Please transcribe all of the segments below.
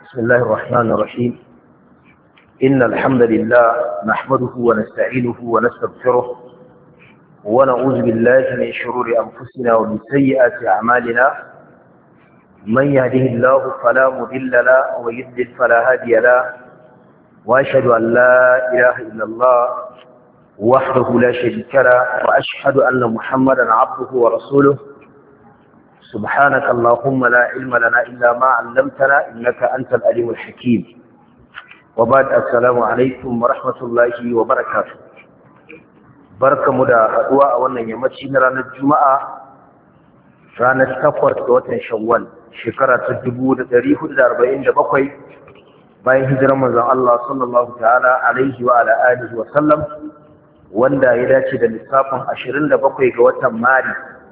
بسم الله الرحمن الرحيم. إن الحمد لله نحمده ونستعينه ونستغفره ونعوذ بالله من شرور أنفسنا ومن سيئات أعمالنا. من يهده الله فلا مضل له ويضلل فلا هادي له، وأشهد أن لا إله إلا الله وحده لا شريك له، وأشهد أن محمدا عبده ورسوله. سبحانك اللهم لا علم لنا إلا ما علمتنا إنك أنت العليم الحكيم. وبعد السلام عليكم ورحمة الله وبركاته. بركة مدى هدواء وانا يمتشي نرانا الجمعة رانا التفور دوات شوال شكرة الجبود تاريخ الأربعين دبقوي باين هجر رمضان الله صلى الله تعالى عليه وعلى آله وسلم وانا يداتي للصافة 27 قوة ماري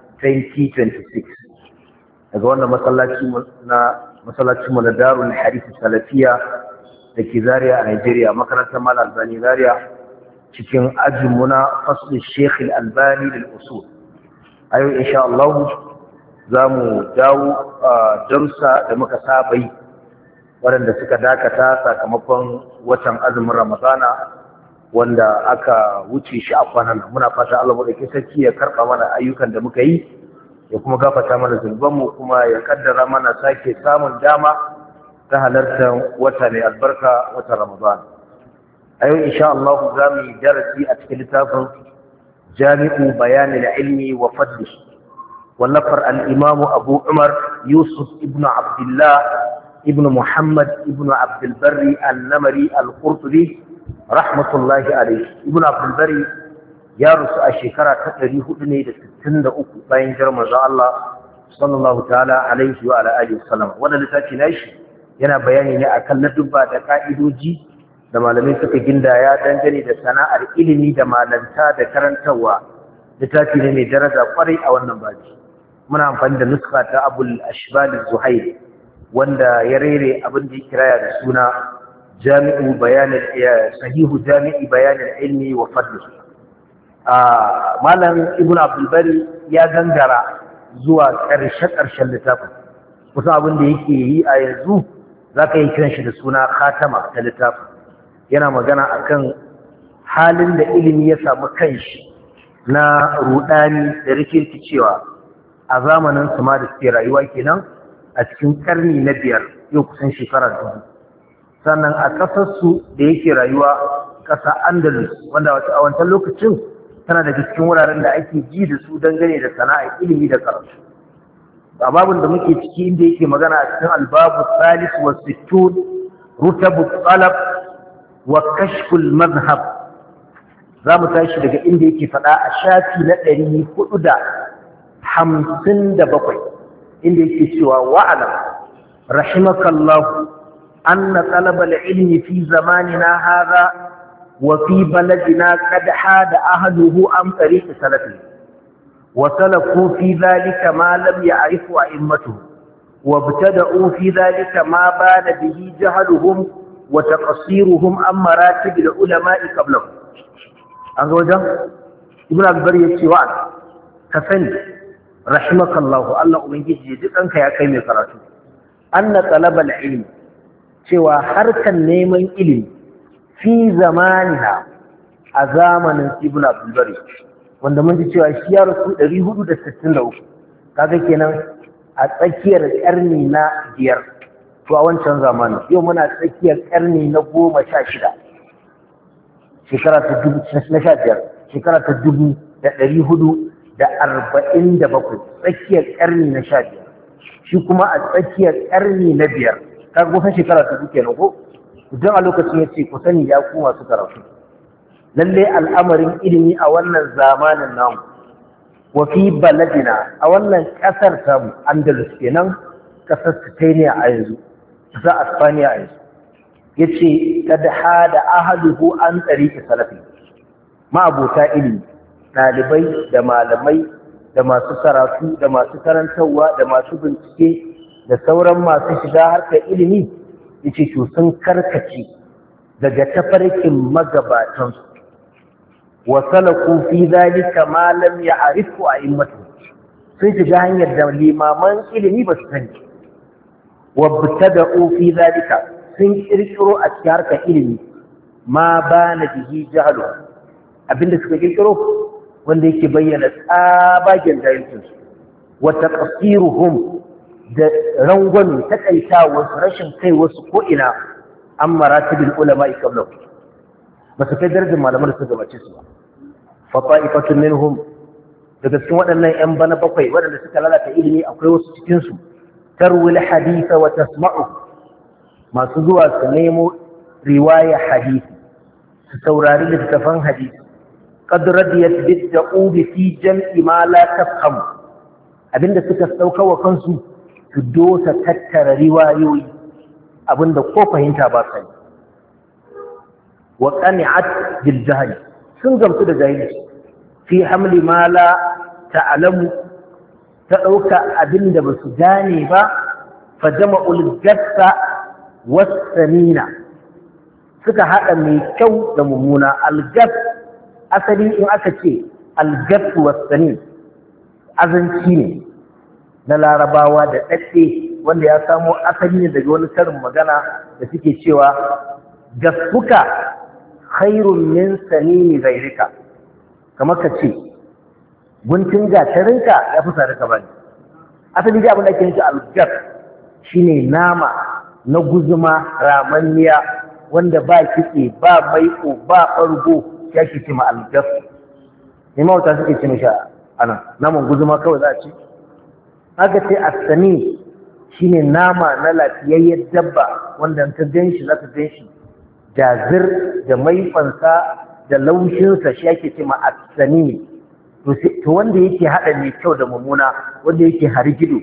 2026 daga wannan masallacin mu na Darul Hadith Salafiya da ke Zaria a Nigeria, makarantar Mal Albani Zaria, cikin ajinmu na fasli Sheikh Al-Albani lil usul. A yau insha Allah za mu dawo darussa da muka saba yi waɗanda suka dakata sakamakon watan azumin Ramadana wanda aka wuce shi a kwanan nan. Muna fata Allah madaukakin sarki ya karɓa mana ayyukan da muka yi, ya kuma gafata mana zunubanmu, kuma ya kaddara mana sake samun dama ta halartar wata mai albarka, wata Ramadan. A yau insha Allah za mu yi darasi a cikin littafin Jami'u Bayanil Ilmi wa Fadli wallafar al-Imam Abu Umar Yusuf ibn Abdullah ibn Muhammad ibn Abdul Barri al-Namari al-Qurtubi rahmatullahi alayhi. Ibn Abdul Barri ya rusu a shekara ta 463 bayan hijirar manzon Allah sallallahu ta'ala alaihi wa alihi wasallam. Wannan littafi nashi yana bayani ne akan ladubba da ka'idoji da malamai suka gindaya dangane da sana'ar ilimi da malanta da karantarwa. Littafi ne mai daraja kwarai a wannan baji. Muna amfani da nuska ta Abul Ashbal az-Zuhair wanda ya rere abin da ya kiraya da suna Jami'u Bayanil Sahihu Jami'i Bayanil Ilmi wa Fadlihi. Malam Ibn Abdul Bari ya gangara zuwa ƙarshen littafin. Kusan abin da yake yi a yanzu za ka yi kiran shi da suna khatama ta littafin. Yana magana akan halin da ilimi ya samu kanshi na rudani da rikirkicewa a zamanin su ma da suke rayuwa kenan a cikin karni na 5, yau kusan shekara 2000. Sannan a ƙasarsu da yake rayuwa, ƙasa Andalus, wanda a wancan lokacin tana daga cikin wuraren da ake ji da su dangane da sana'ar ilimi da karatu. A babin da muke ciki inda yake magana a cikin albabu salis wa sittun rutabu talab wa kashful mazhab, za mu tashi daga inda yake faɗa a shafi na 457 inda yake cewa wa'alam rahimakallahu anna talabal ilmi fi zamanina hadha وفي بلدنا قد حاد أهله عن طريق سلفه وسلكوا في ذلك ما لم يعرفوا أئمته وابتدأوا في ذلك ما بان به جهلهم وتقصيرهم عن مراتب العلماء قبلهم. أنظر ابن البر يتوعد كفن رحمك الله الله من جديد أنك يا كيمي قرأته أن طلب العلم سوى حركا نيمن علم fi zamanina a zamanin Ibn Abdul Bari, wanda mun ji cewa shi ya rasu 463, kaga kenan a tsakiyar karni na 5. To a wancan zamanin yau muna tsakiyar karni na 16, shekara ta 15, shekara ta 1447, tsakiyar karni na 15, shi kuma a tsakiyar karni na 5, kaga kusan shekara ta 2 kenan ko. Don a lokacin ya ce ku sani ya ku masu karatu, lalle al'amarin ilimi a wannan zamanin namu, wa fi baladina a wannan ƙasar tamu Andalus kenan, ƙasar Spain a yanzu, ƙasar Aspaniya a yanzu, ya ce kada hada ahaluhu an tsariki salafi, ma'abota ilimi, ɗalibai da malamai da masu karatu da masu karantarwa da masu bincike da sauran masu shiga harkar ilimi, yace to sun karkace daga tafarkin magabatansu wa salaku fi zalika ma lam ya'rifu a'immatu, sun shiga hanyar da limaman ilimi ba su sani. wabtada'u fi zalika sun kirkiro a cikin harkar ilimi ma bana bihi jahlu abinda suka kirkiro wanda yake bayyana tsabagen jahilcinsu wa taqsiruhum da rangwame takaitawa rashin kai wasu ko ina an maratibul ulama qablahu ba su kai darajar malaman da suka gabace su ba fa ta'ifatun minhum daga cikin waɗannan 'yan bana bakwai waɗanda suka lalata ilimi akwai wasu cikinsu tarwil haditha wa tasma'u masu zuwa su nemo riwaya hadisi su saurari littattafan hadisi qad radiyat bid-da'ubi fi jam'i ma la tafham abinda suka sauka wa kansu su dosa tattara riwayoyi abinda ko fahimta ba sai wa qani'at bil jahl sun gamsu da jahilci fi hamli ma la ta'lamu ta dauka abinda basu gane ba fa jama'ul gassa was-samina suka hada mai kyau da mummuna al-gass asali in aka ce al-gass was-samin azanci ne na larabawa da dadde wanda ya samo asali ne daga wani karin magana da suke cewa gasfuka khairun min sanini ghayrika kamar ka ce guntun gatarinka ya fi sare ka bane asali dai abin da ake nufi algar shine nama na guzuma ramanniya wanda ba kitse ba maiko ba ɓargo ya ke ce ma algar ne mawata suke ce mishi anan naman guzuma kawai za a ce haka ce asani shine nama na lafiyayyen dabba wanda ta gan shi za ta gan shi jazir da maifansa da laushinsa shi ake ce ma asani to wanda yake haɗa mai kyau da mummuna wanda yake harigido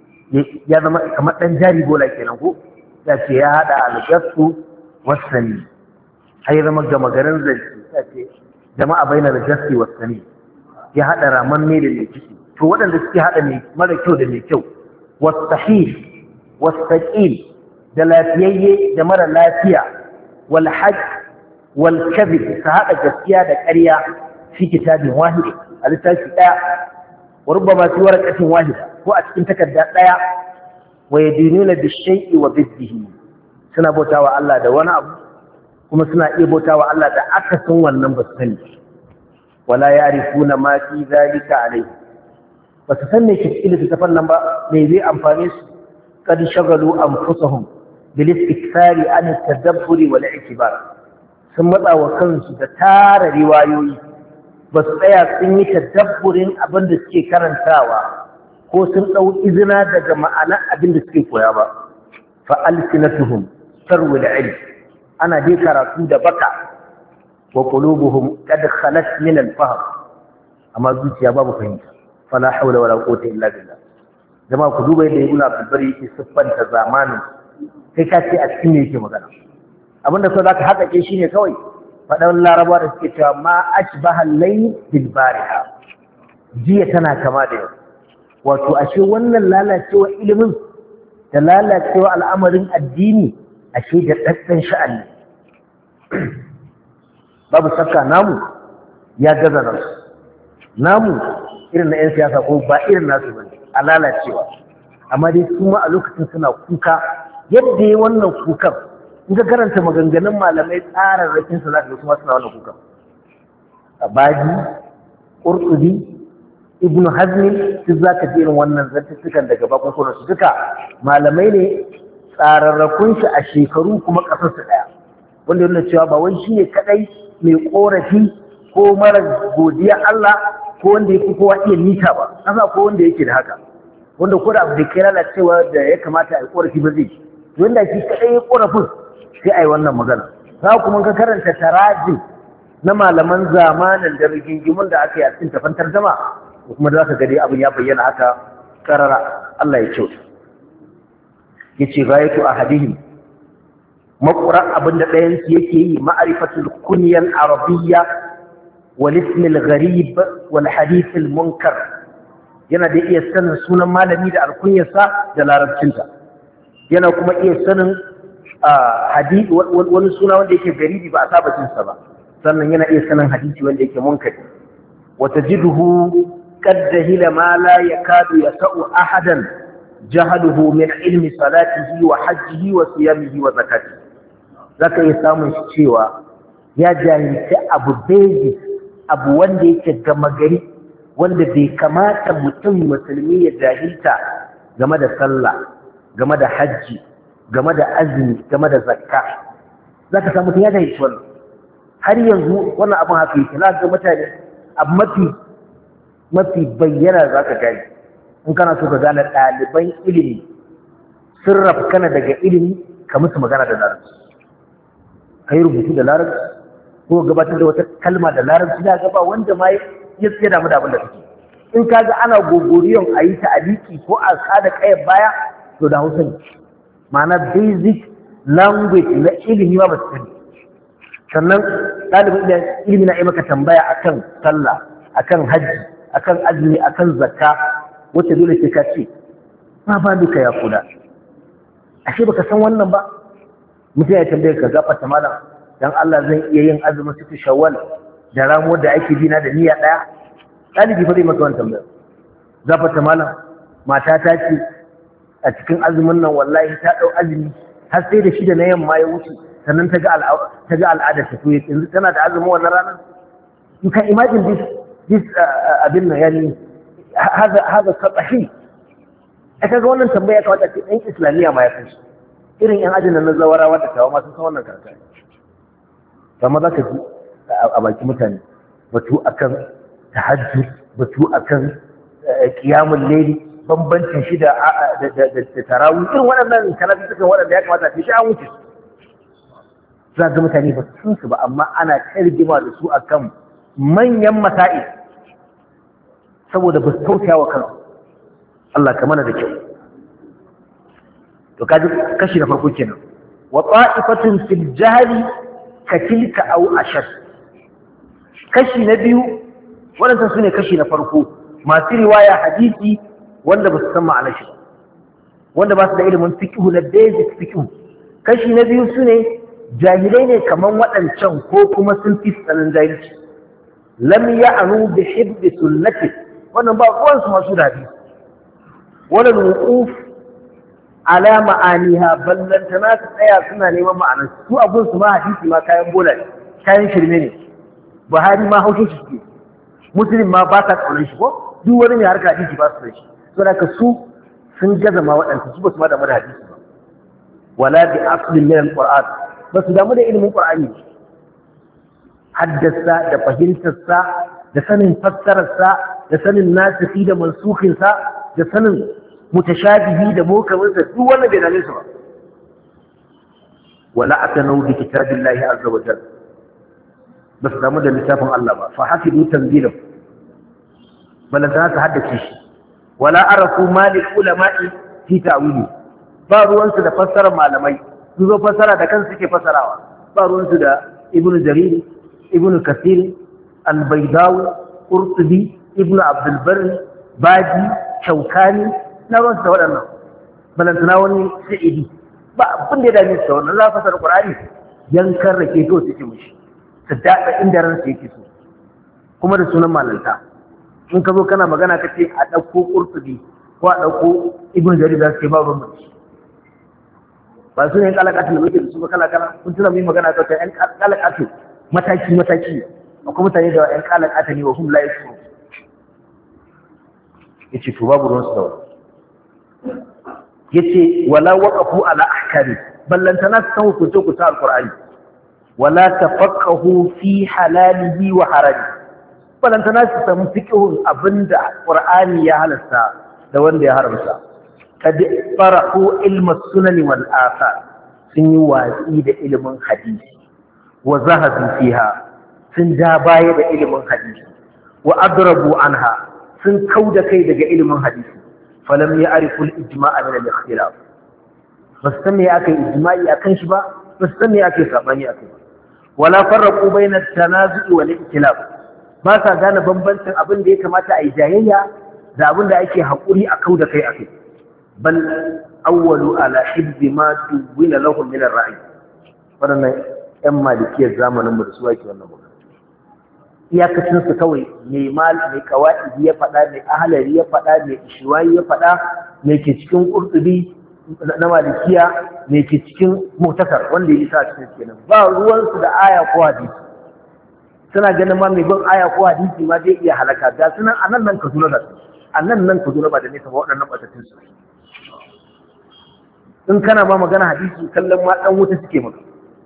ya zama kamar ɗan jari bola kenan ko ya ce ya haɗa algasu wasani har ya zama gama garin zance ya ce jama'a bainar gasi wasani ya haɗa raman ne da mai ciki to waɗanda suke haɗa mai mara kyau da mai kyau wasahih wasaqil da lafiyayye da mara lafiya wal hajj wal kadhib ka haɗa gaskiya da ƙarya fi kitabin wahid a littafi ɗaya wa rubbama fi waraqatin wahida ko a cikin takarda ɗaya wa yadinuna bi shay'i wa biddihi suna bautawa Allah da wani abu kuma suna iya bautawa Allah da akasin wannan ba su sani wala ya'rifuna ma fi zalika alayhi ba su san me ke cikin littafin nan ba me zai amfane su kad shagalu anfusahum bil istikthari an at-tadabburi wal i'tibar sun matsa wa kansu da tara riwayoyi ba su tsaya sun yi tadabburin abin da suke karantawa ko sun ɗau izina daga ma'ana abin da suke koya ba fa alsinatuhum tarwil ilm ana dai karatu da baka wa qulubuhum qad khalat min al-fahm amma zuciya babu fahimta fala hawla wala quwwata illa billah jama'a ku duba yadda ibnu abdul bari yake siffanta zamanin kai ka ce a cikin me yake magana abinda so zaka haƙaƙe shine kawai faɗan laraba da suke cewa ma ashbaha al-layl bil bariha jiya tana kama da yau wato ashe wannan lalacewa ilimin da lalacewa al'amarin addini ashe da daddan sha'ani babu shakka namu ya gaza namu irin na 'yan siyasa ko ba irin nasu bane a lalacewa amma dai su ma a lokacin suna kuka yadda ya wannan kukan in ka karanta maganganun malamai tsararrakin su za ka ga kuma suna wannan kukan Abadi, Qurtubi, Ibn Hazmi duk za ka ji irin wannan zantattukan daga bakunkunan su duka malamai ne tsararrakun shi a shekaru kuma ƙasar su ɗaya wanda yana cewa ba wai shi ne kaɗai mai ƙorafi ko mara godiya Allah ko wanda yake kowa iya nita ba kasa ko wanda yake da haka wanda ko da abu da ke lalacewa da ya kamata a yi ƙorafi ba zai to wanda shi kaɗai ya ƙorafin sai a yi wannan magana za kuma ka karanta tarajin na malaman zamanin da rigingimun da aka yi a cikin tafan tarjama ko kuma da za ka gani abin ya bayyana haka karara Allah ya kyauta ya ce gayatu ahadihim maƙurar abin da ɗayansu yake yi ma'arifatul kunyar arabiyya wal ismil gharib wal hadithil munkar yana da iya sanin sunan malami da alkunyarsa da larabcinsa yana kuma iya sanin wani suna wanda yake garibi ba a saba jinsa ba sannan yana iya sanin hadisi wanda yake munkari wata jidhu qad jahila ma la yakadu yasau ahadan jahaluhu min ilmi salatihi wa hajjihi wa siyamihi wa zakatihi. Zaka iya samun shi cewa ya jahilci abu basic, abu wanda yake gama gari, wanda bai kamata mutum musulmi ya jahilta game da sallah, game da hajji, game da azumi, game da zakka. Zaka samu mutum ya jahilci wannan. Har yanzu wannan abin haka yake, za ga mutane abu mafi bayyana za ka gani. In kana so ka gane ɗaliban ilimi sun rafkana daga ilimi, ka musu magana da larabci, ka yi rubutu da larabci ko gabatar da wata kalma da larabci, da gaba wanda ma ya damu da abin da kake. In ka ga ana gogoriyon a yi ta'aliki ko a sada kayan baya, to da Hausa ne. Ma'ana basic language na ilimi ma ba su sani. Sannan ɗalibin ilimi na yi maka tambaya akan sallah, akan hajji, akan azumi, akan zakka, wacce dole sai ka ce ma ba duka ya kuda. Ashe baka san wannan ba. Mutum ya tambaye ka gafarta malam, dan Allah zan iya yin azumin sitti Shawwal da ramuwar da ake bina da niyya ɗaya? Ɗalibi fa zai maka wannan tambaya. Gafarta malam, mata ta ce a cikin azumin nan wallahi ta ɗau azumi har sai da 6 na yamma ya wuce, sannan ta ga al'adar ta, to yanzu tana da azumin wannan ranar. You can imagine this abin nan, yani haza satahi. Aka ga wannan tambaya kawai ce ɗan Islamiyya ma ya kai irin yan ajin na zawarawa da kawo masu san wannan karatu. Amma za ka ji a baki mutane batu akan tahajjud, batu akan qiyamul layli, bambancin shi da tarawih, irin waɗannan karatu sukan waɗanda ya kamata a shi an wuce. Za ga mutane ba su san su ba, amma ana tarjima da su akan manyan masa'i saboda ba su tausaya wa kansu. Allah ka mana da kyau. To kaji kashi na farko kenan. Wa ta'ifatun fil jahli ka tilka aw ashad. Kashi na biyu, waɗannan sune kashi na farko, masu riwaya hadisi wanda ba su san ma'anar shi, wanda ba su da ilimin fiqh na basic fiqh. Kashi na biyu sune jahilai ne kaman waɗancan, ko kuma sun fi tsanin jahilci. Lam ya'nu bi hibbi sunnati, wannan ba kowan su masu dadi. Wala wuquf ala ma'aniha, ballantana su tsaya suna neman ma'anar su. Abun su ma hadisi ma kayan bola ne, kayan shirme ne. Buhari ma haushe shi ke, Muslim ma ba ta kaunar shi, ko duk wani mai harka hadisi ba su da shi. Saboda ka su sun gaza ma waɗansu, su ba su ma damu da hadisi ba. Wala bi aslin min al-Qur'an, ba su damu da ilimin Qur'ani, haddasa da fahimtarsa da sanin fassararsa da sanin nasifi da mansukhinsa da sanin mutashabihi da mukaminsa, duk wannan bai dame su ba. Wala atanu bi kitabillahi azza wa jalla, ba su damu da littafin Allah ba. Fa hafidu tanzilahu, balantana ta haddace shi. Wala arafu malik ulama'i fi ta'wili, ba ruwansu da fassarar malamai, su zo fassara da kansu suke fassarawa. Ba ruwansu da ibnu jarir, ibnu kasir, al-baydawi, qurtubi, ibnu abdul barri, baji, shaukani, na ruwansu da waɗannan. Balantana wani sa'idi, ba abin da ya dame su da wannan. Za fasara Qur'ani yankan rake to suke mushi, su daɗa inda ransu yake so, kuma da sunan malanta. In ka zo kana magana ka ce a ɗauko ƙurtubi ko a ɗauko ibn jarir, za su ce ba ruwan mutu. Ba su ne yan ƙalaƙatu da muke da su ba kala-kala. Kun tuna mai magana ta yan ƙalaƙatu mataki-mataki. Akwai mutane da yan ƙalaƙata ne wa hum la yashurun. Ya ce to babu ruwansu da wani. Ya ce wala waƙafu ala ahkami, ballantana su san hukunce-hukunce al-Qur'ani. Wala tafaqahu fi halalihi wa harami, balantana su samu fiqhun abinda Qur'ani ya halasta da wanda ya haramta. Kad farahu ilma sunan wal athar, sun yi watsi da ilimin hadisi. Wa zahabu fiha, sun ja baya da ilimin hadisi. Wa adrabu anha, sun kauda kai daga ilimin hadisi. Falam ya'rifu al-ijma' min al-ikhtilaf, bas san me akai ijma'i akan shi ba, bas san me akai sabani akai. Wala farraqu bayna at-tanazu' wal ikhtilaf, ba sa gane bambancin abin da ya kamata a yi jayayya da abin da ake haƙuri a kau da kai a kai. Bal awwalu ala hibbi ma tuwila lahum min ar-ra'i, wadannan ƴan malikiyar zamanin mu da su ake wannan magana. Iyakacin su kawai mai qawaidi ya faɗa, mai ahlari ya faɗa, mai ishwayi ya faɗa, me ke cikin qurtubi na malikiya me ke cikin muhtasar wanda ya isa cikin kenan ba ruwan su da aya ko hadisi suna ganin ma mai bin aya ko hadisi ma zai iya halaka ga sunan anan nan Kaduna da anan nan Kaduna ba da nesa ba waɗannan batattun su in kana ma magana hadisi kallon ma dan wuta suke maka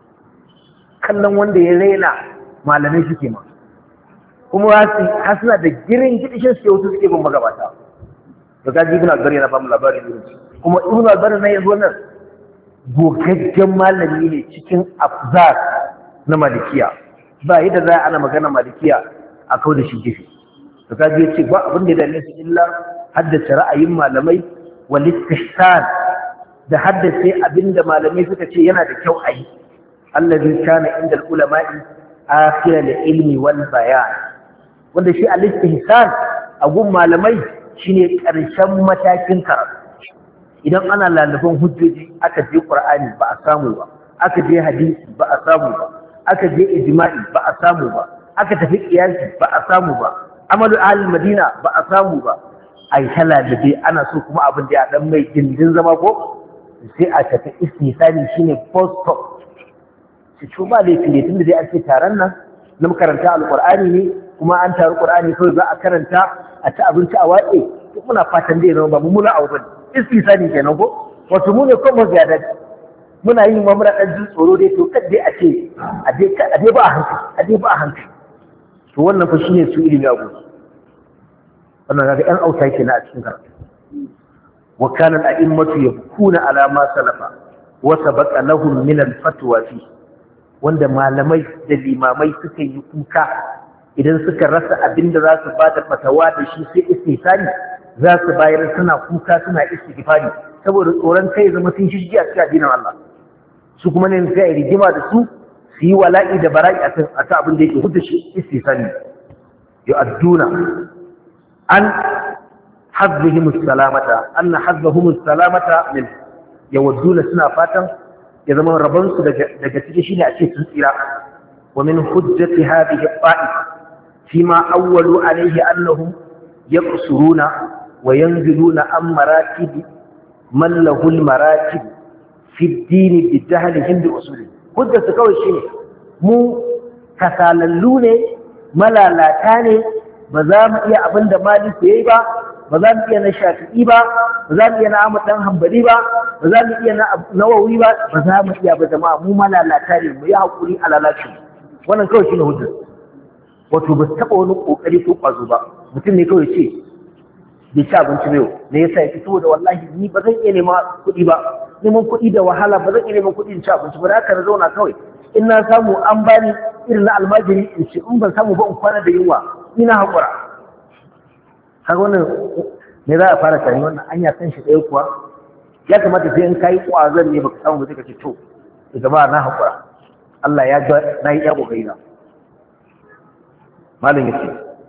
kallon wanda ya raina malamai suke maka kuma har suna da girin gidishin suke wuta suke bin magabata da gaji ibn al-bari na bamu labari ne kuma ibn al-bari na yanzu wannan gogaggen malami ne cikin afzar na malikiya ba yadda za ana magana malikiya a kawo da shi gefe da gaji ya ce ba abin da ya dame su illa haddace ra'ayin malamai wal istihsan da haddace abinda malamai suka ce yana da kyau a yi allazi kana inda ulama'i akhira da ilmi wal bayan wanda shi al-istihsan a gun malamai shine karshen matakin karatu idan ana lalaban hujjoji aka je qur'ani ba a samu ba aka je hadisi ba a samu ba aka je ijma'i ba a samu ba aka tafi qiyasi ba a samu ba amalu ahli madina ba a samu ba ai halalabe ana so kuma abin da ya dan mai gindin zama ko sai a tafi istisani shine post stop shi to ba laifi ne tunda dai an ce taron nan na makaranta alqur'ani ne kuma an taru qur'ani kawai za a karanta a ci abinci a watse to muna fatan dai zama ba mu muna abu bane istisani kenan ko wato mu ne kuma ziyada muna yin ma muna dan jin tsoro dai to kadai a ce a dai ba a hankali a dai ba a hankali to wannan fa shine su ilimi abu wannan ga ɗan auta kenan a cikin karatu وكان الأئمة يبكون على ما سلف وسبق لهم من الفتوى فيه wanda malamai da limamai suka yi kuka idan suka rasa abin da za su ba da fatawa da shi sai istisani za su bayar suna kuka suna istighfari saboda tsoron kai zama sun shishgi a cikin addinin Allah su kuma ne sai a rigima da su su yi wala'i da bara'i a kan abin da yake hudu shi istisani yu'adduna an حظهم السلامة أن حظهم السلامة من يودون سنة فاتا إذا ما ربنس دقتشين أشياء تنسيرا ومن حجة هذه الطائفة فيما أولوا عليه أنهم يقصرون وينزلون عن مراتب من له المراتب في الدين بالجهلهم بأصوله حجة كوي شيء مو كساللون ملالاتان بزام إيا أبند مالي سيبا ba za mu iya na shafi'i ba ba za mu iya na Ahmad dan Hanbali ba ba za mu iya na Nawawi ba ba za mu iya ba jama'a mu malalata ne mu yi hakuri a lalaci wannan kawai shine hujja wato ba taba wani kokari ko kwazo ba mutum ne kawai ce bai ci abinci ba yau me yasa yake saboda wallahi ni ba zan iya nema kuɗi ba neman kuɗi da wahala ba zan iya neman kuɗi in ci abinci ba da haka na zauna kawai in na samu an bani irin na almajiri in ci in ban samu ba in kwana da yunwa ina haƙura kaga wannan ne za a fara tani wannan anya san shi ɗaya kuwa ya kamata sai in kai kwazon ne baka samu ba sai ka ce to jama'a na haƙura Allah ya ga na yi ya kokari na malam yace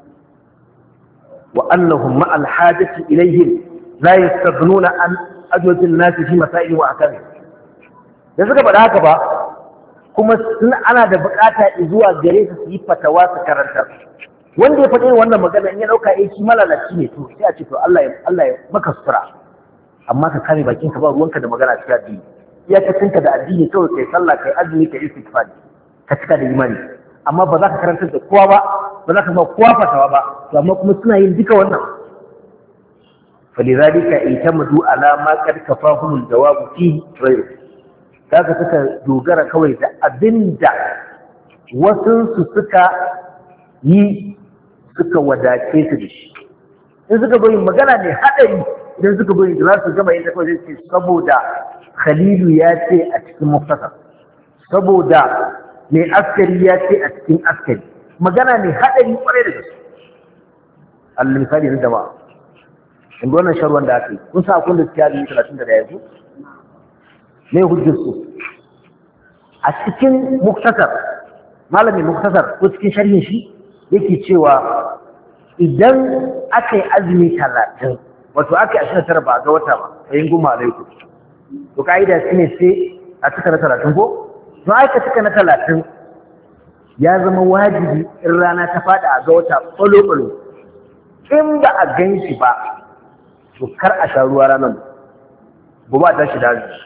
wa annahum ma al hajati ilayhim la yastaghnuna an ajwati an-nas fi masail wa akami da suka faɗa haka ba kuma sun ana da bukata zuwa gare su yi fatawa su karanta wanda ya faɗi wannan magana in ya ɗauka shi malalaci ne to sai a ce to Allah ya maka sutura amma ka kame bakin ka ba ruwanka da magana cikin addini iya ka tinka da addini kawai kai sallah kai azumi kai istighfar ka cika da imani amma ba za ka karanta da kowa ba za ka ba kowa fatawa ba to amma kuma suna yin duka wannan falidhalika itamadu ala ma qad kafahumul jawab fi ghayr kaga suka dogara kawai da abinda wasu su suka yi suka wadace su da shi in suka bari magana ne haɗari idan suka bari da za su gama yin kawai zai ce saboda khalilu ya ce a cikin muftasar saboda mai askari ya ce a cikin askari magana ne haɗari kwarai da gaske allah misali na jama'a in ga wannan sharuwan da aka yi kun sa kun da suke yi 30 da ya zo me hujjar su a cikin muftasar malamin muftasar ko cikin sharhin shi yake cewa idan aka yi azumi 30 wato aka yi 29 ba ga wata ba sayin goma alaikum to ka'ida shi ne sai a cika na 30 ko to aka cika na 30 ya zama wajibi in rana ta fada a ga wata ɓalo-ɓalo in ba a gan shi ba to kar a sha ruwa ranar gobe a tashi da azumi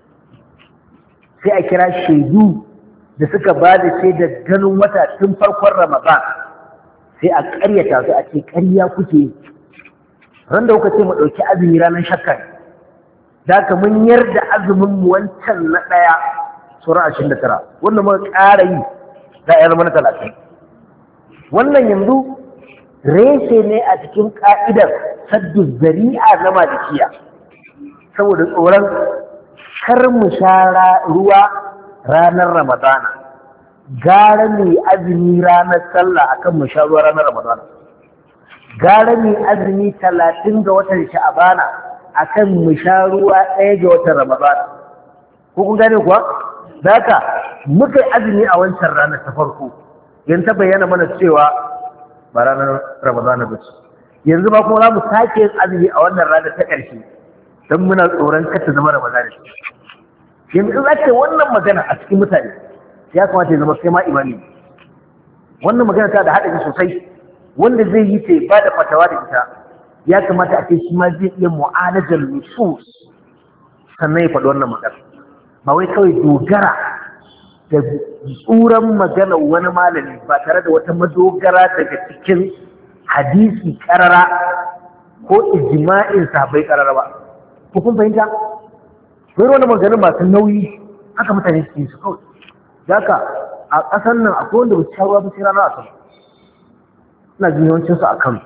sai a kira shaidu da suka ba da shaidar ganin wata tun farkon Ramadan sai a ƙaryata su a ce ƙarya kuke ran da kuka ce mu ɗauki azumi ranar shakka da ka mun yarda azumin mu wancan na ɗaya sauran 29 wannan muka ƙara yi za a yi zama na 30 wannan yanzu reshe ne a cikin ƙa'idar saddu zari'a na malikiya saboda tsoron kar mu sha ruwa ranar Ramadana gara mai azumi ranar sallah akan mu sha ruwa ranar Ramadana gara mai azumi 30 ga watan Sha'abana akan mu sha ruwa 1 ga watan Ramadana ko kun gane kuwa zaka muka azumi a wancan ranar ta farko yan ta bayyana mana cewa ba ranar Ramadana ba ce yanzu ba kuma za mu sake yin azumi a wannan ranar ta ƙarshe don muna tsoron kar ta zama Ramadana yanzu in ake wannan magana a cikin mutane ya kamata ya zama sai ma imani wannan magana ta da haɗari sosai wanda zai yi ta ba da fatawa da ita ya kamata a ce shi ma zai iya mu'alajar nusus sannan ya faɗi wannan magana ba wai kawai dogara da tsuran magana wani malami ba tare da wata madogara daga cikin hadisi karara ko ijma'in sahabbai karara ba ko kun fahimta wai wani maganin masu nauyi haka mutane su yi su kawai zaka a ƙasar nan akwai wanda ba su ruwa ba sai rana a sama ina jin yawancinsu a kano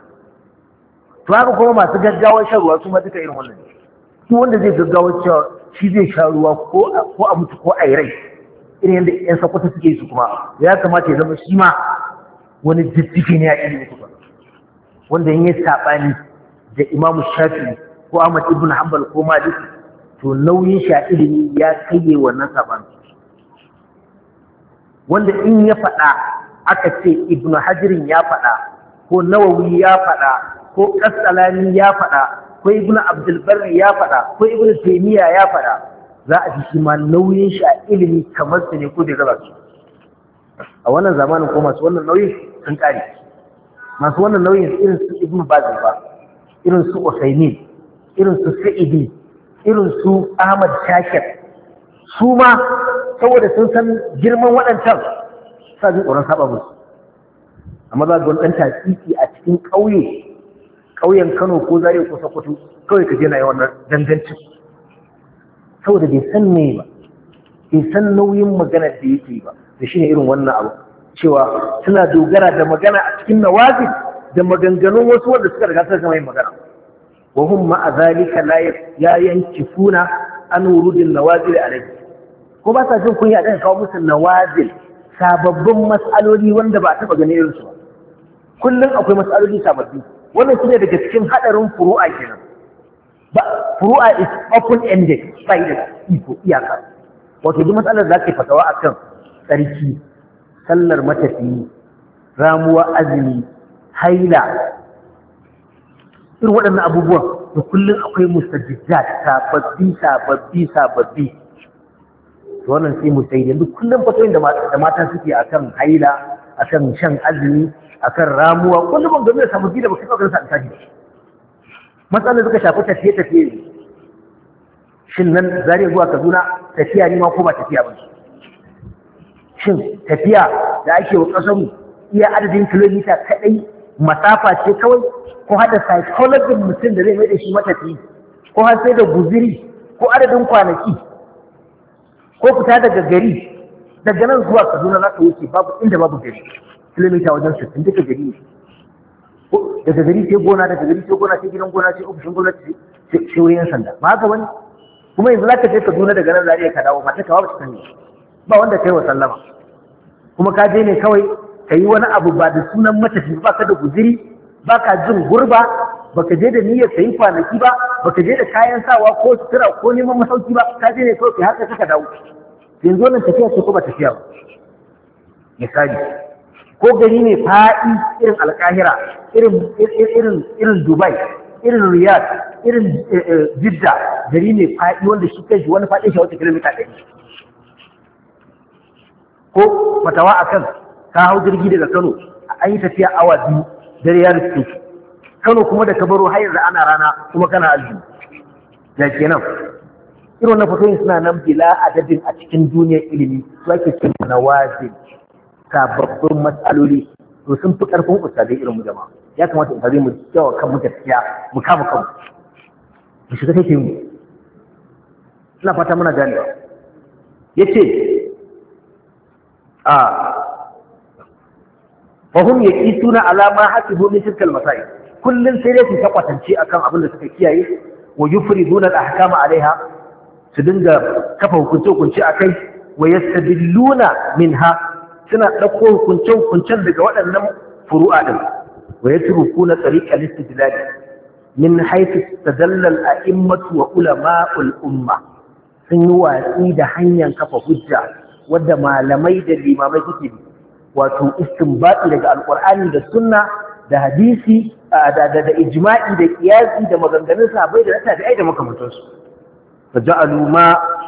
to haka kuma masu gaggawar shan ruwa su ma duka irin wannan su wanda zai gaggawar cewa shi zai sha ruwa ko a mutu ko a yi rai irin yadda yan sakwata suke su kuma ya kamata ya zama shi ma wani jijjike ne a ilimin kuma wanda yin yi saɓani da imamu shafi ko ahmad ibn hanbal ko malik to nauyin shi a ilimi ya kaiye wannan saɓani wanda in ya faɗa aka ce ibn hajirin ya faɗa ko nawawi ya faɗa ko kastalani ya faɗa ko ibn abdulbarri ya faɗa ko ibn taymiya ya faɗa za a ji shi ma nauyin shi a ilimi kamar su ne ko da gaba su a wannan zamanin ko masu wannan nauyin sun kare masu wannan nauyin irin su ibn bazin ba irin su usaimin irin su sa'idi irin su ahmad shakir su ma saboda sun san girman waɗancan sa jin tsoron saba musu amma za ga wani ɗan tasiki a cikin ƙauyen Kano ko Zaria ko Sokoto kawai ka je na yi wannan dangancin saboda bai san me ba bai san nauyin magana da yake ba da shine irin wannan abu cewa suna dogara da magana a cikin nawazil da maganganun wasu wanda suka riga suka gama yin magana wa hum ma'a zalika la yankifuna an wurudin nawazil alayhi ko ba sa jin kunya dan kawo musu nawazil sababbin mas'aloli wanda ba a taba ganin irin su ba kullum akwai mas'aloli sababbi wannan shine daga cikin hadarin furu'a kenan ba furu'a is open ended sai da iko iyaka wato duk matsalar da ake fatawa akan tsarki sallar matafiyi ramuwa azumi haila irin waɗannan abubuwan da kullum akwai mustajjat sababbi wannan sai mu sai duk kullum fatoyin da mata suke akan haila akan shan azumi akan ramuwa kullum game da sababbi da baka kawo kansa alƙaji matsalar suka shafi tafiye shin nan Zaria zuwa Kaduna tafiya ne ma ko ba tafiya ba shin tafiya da ake wa kasar mu iya adadin kilomita kadai masafa ce kawai ko hada psychology mutum da zai mai da shi matafi ko har sai da guziri ko adadin kwanaki ko fita daga gari daga nan zuwa Kaduna za ka wuce babu inda babu gari kilomita wajen 60 duka gari ne daga gari sai gona daga gari sai gona sai gidan gona sai ofishin gwamnati sai wurin sanda ba haka bane kuma yanzu za ka je Kaduna daga nan Zaria ka dawo mata ka ba ta sani ba wanda kai wa sallama kuma ka je ne kawai ka yi wani abu ba da sunan matafi ba ka da guziri ba ka jin gurba ba ka je da niyyar ka yi kwanaki ba ba ka je da kayan sawa ko sutura ko neman masauki ba ka je ne kawai ka haka ka dawo yanzu wannan tafiya ce ko ba tafiya ba misali ko gari ne fa'i irin alkahira irin dubai irin riyadh irin jidda gari ne fa'i wanda shi kai wani faɗin shi wata kilomita 100 ko fatawa akan ka hau jirgi daga Kano an yi tafiya awa 2 dare ya rufe Kano kuma da kabaro har yanzu ana rana kuma kana azumi ya kenan. Irin wannan fatoyin suna nan bila adadin a cikin duniyar ilimi su ake cin nawazil, sababbin matsaloli, to sun fi karfin ustadai irin mu jama'a. Ya kamata ustadai mu jawa kan mu gaskiya mu kama kanmu mu shiga take mu. Ina fata muna ganewa. Yace fahim yaqisuna ala ma hasibu min tilka al-masail, kullun sai dai su kwatance akan abin da suka kiyaye, wa yufriduna al-ahkama alaiha, su dinga kafa hukunce akai, wa yastadilluna minha, suna dauko hukuncen daga waɗannan furu'a din, wa yatrukuna tariqa al-istidlal min haythu tadalla al-a'immatu wa ulama'ul umma, sun yi watsi da hanyar kafa hujja wadda malamai da limamai suke bi, wato istinbati daga alqur'ani da sunna da hadisi da ijma'i da qiyasi da maganganun sahabbai da tabi'ai da makamantansu. faja'alu ma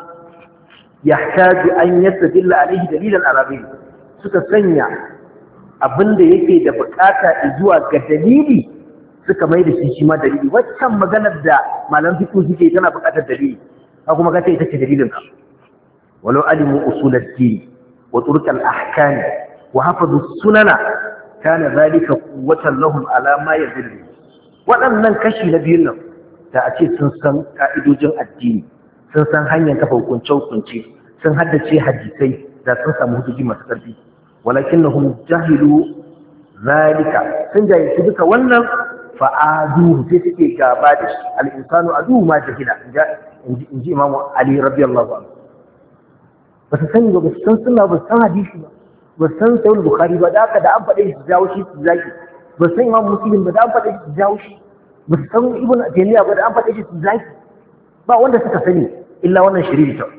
yahtaju an yastadilla alayhi dalilan arabi, suka sanya abinda yake da bukata zuwa ga dalili suka mai da shi ma dalili. Waccan maganar da malam fiqh suke tana bukatar dalili, ka kuma kace ita ce dalilin ka. walau alimu usul ad-din wa turuq al-ahkam wa hafazu sunana kana zalika quwwatan lahum ala ma yadullu. Waɗannan kashi na biyun nan da a ce sun san ka'idojin addini, sun san hanyar kafa hukunce-hukunce, sun haddace hadisai da sun samu hujjoji masu ƙarfi. Walakinnahum jahilu zalika, sun jahilci duka wannan, fa'adu sai suke gaba da shi. Al-insanu adu ma jahila, inji Imam Ali radiyallahu anhu. Ba su sani ba, ba su san sunna, ba su san hadisi ba, ba su san sahih Bukhari ba, da haka da an faɗe shi su jawo shi su zaki. Ba su san Imam Muslim ba, da an faɗe shi su jawo shi. Ba su san Ibn Taymiyyah ba, da an faɗe shi su zaki. Ba wanda suka sani illa wannan shiriri ta.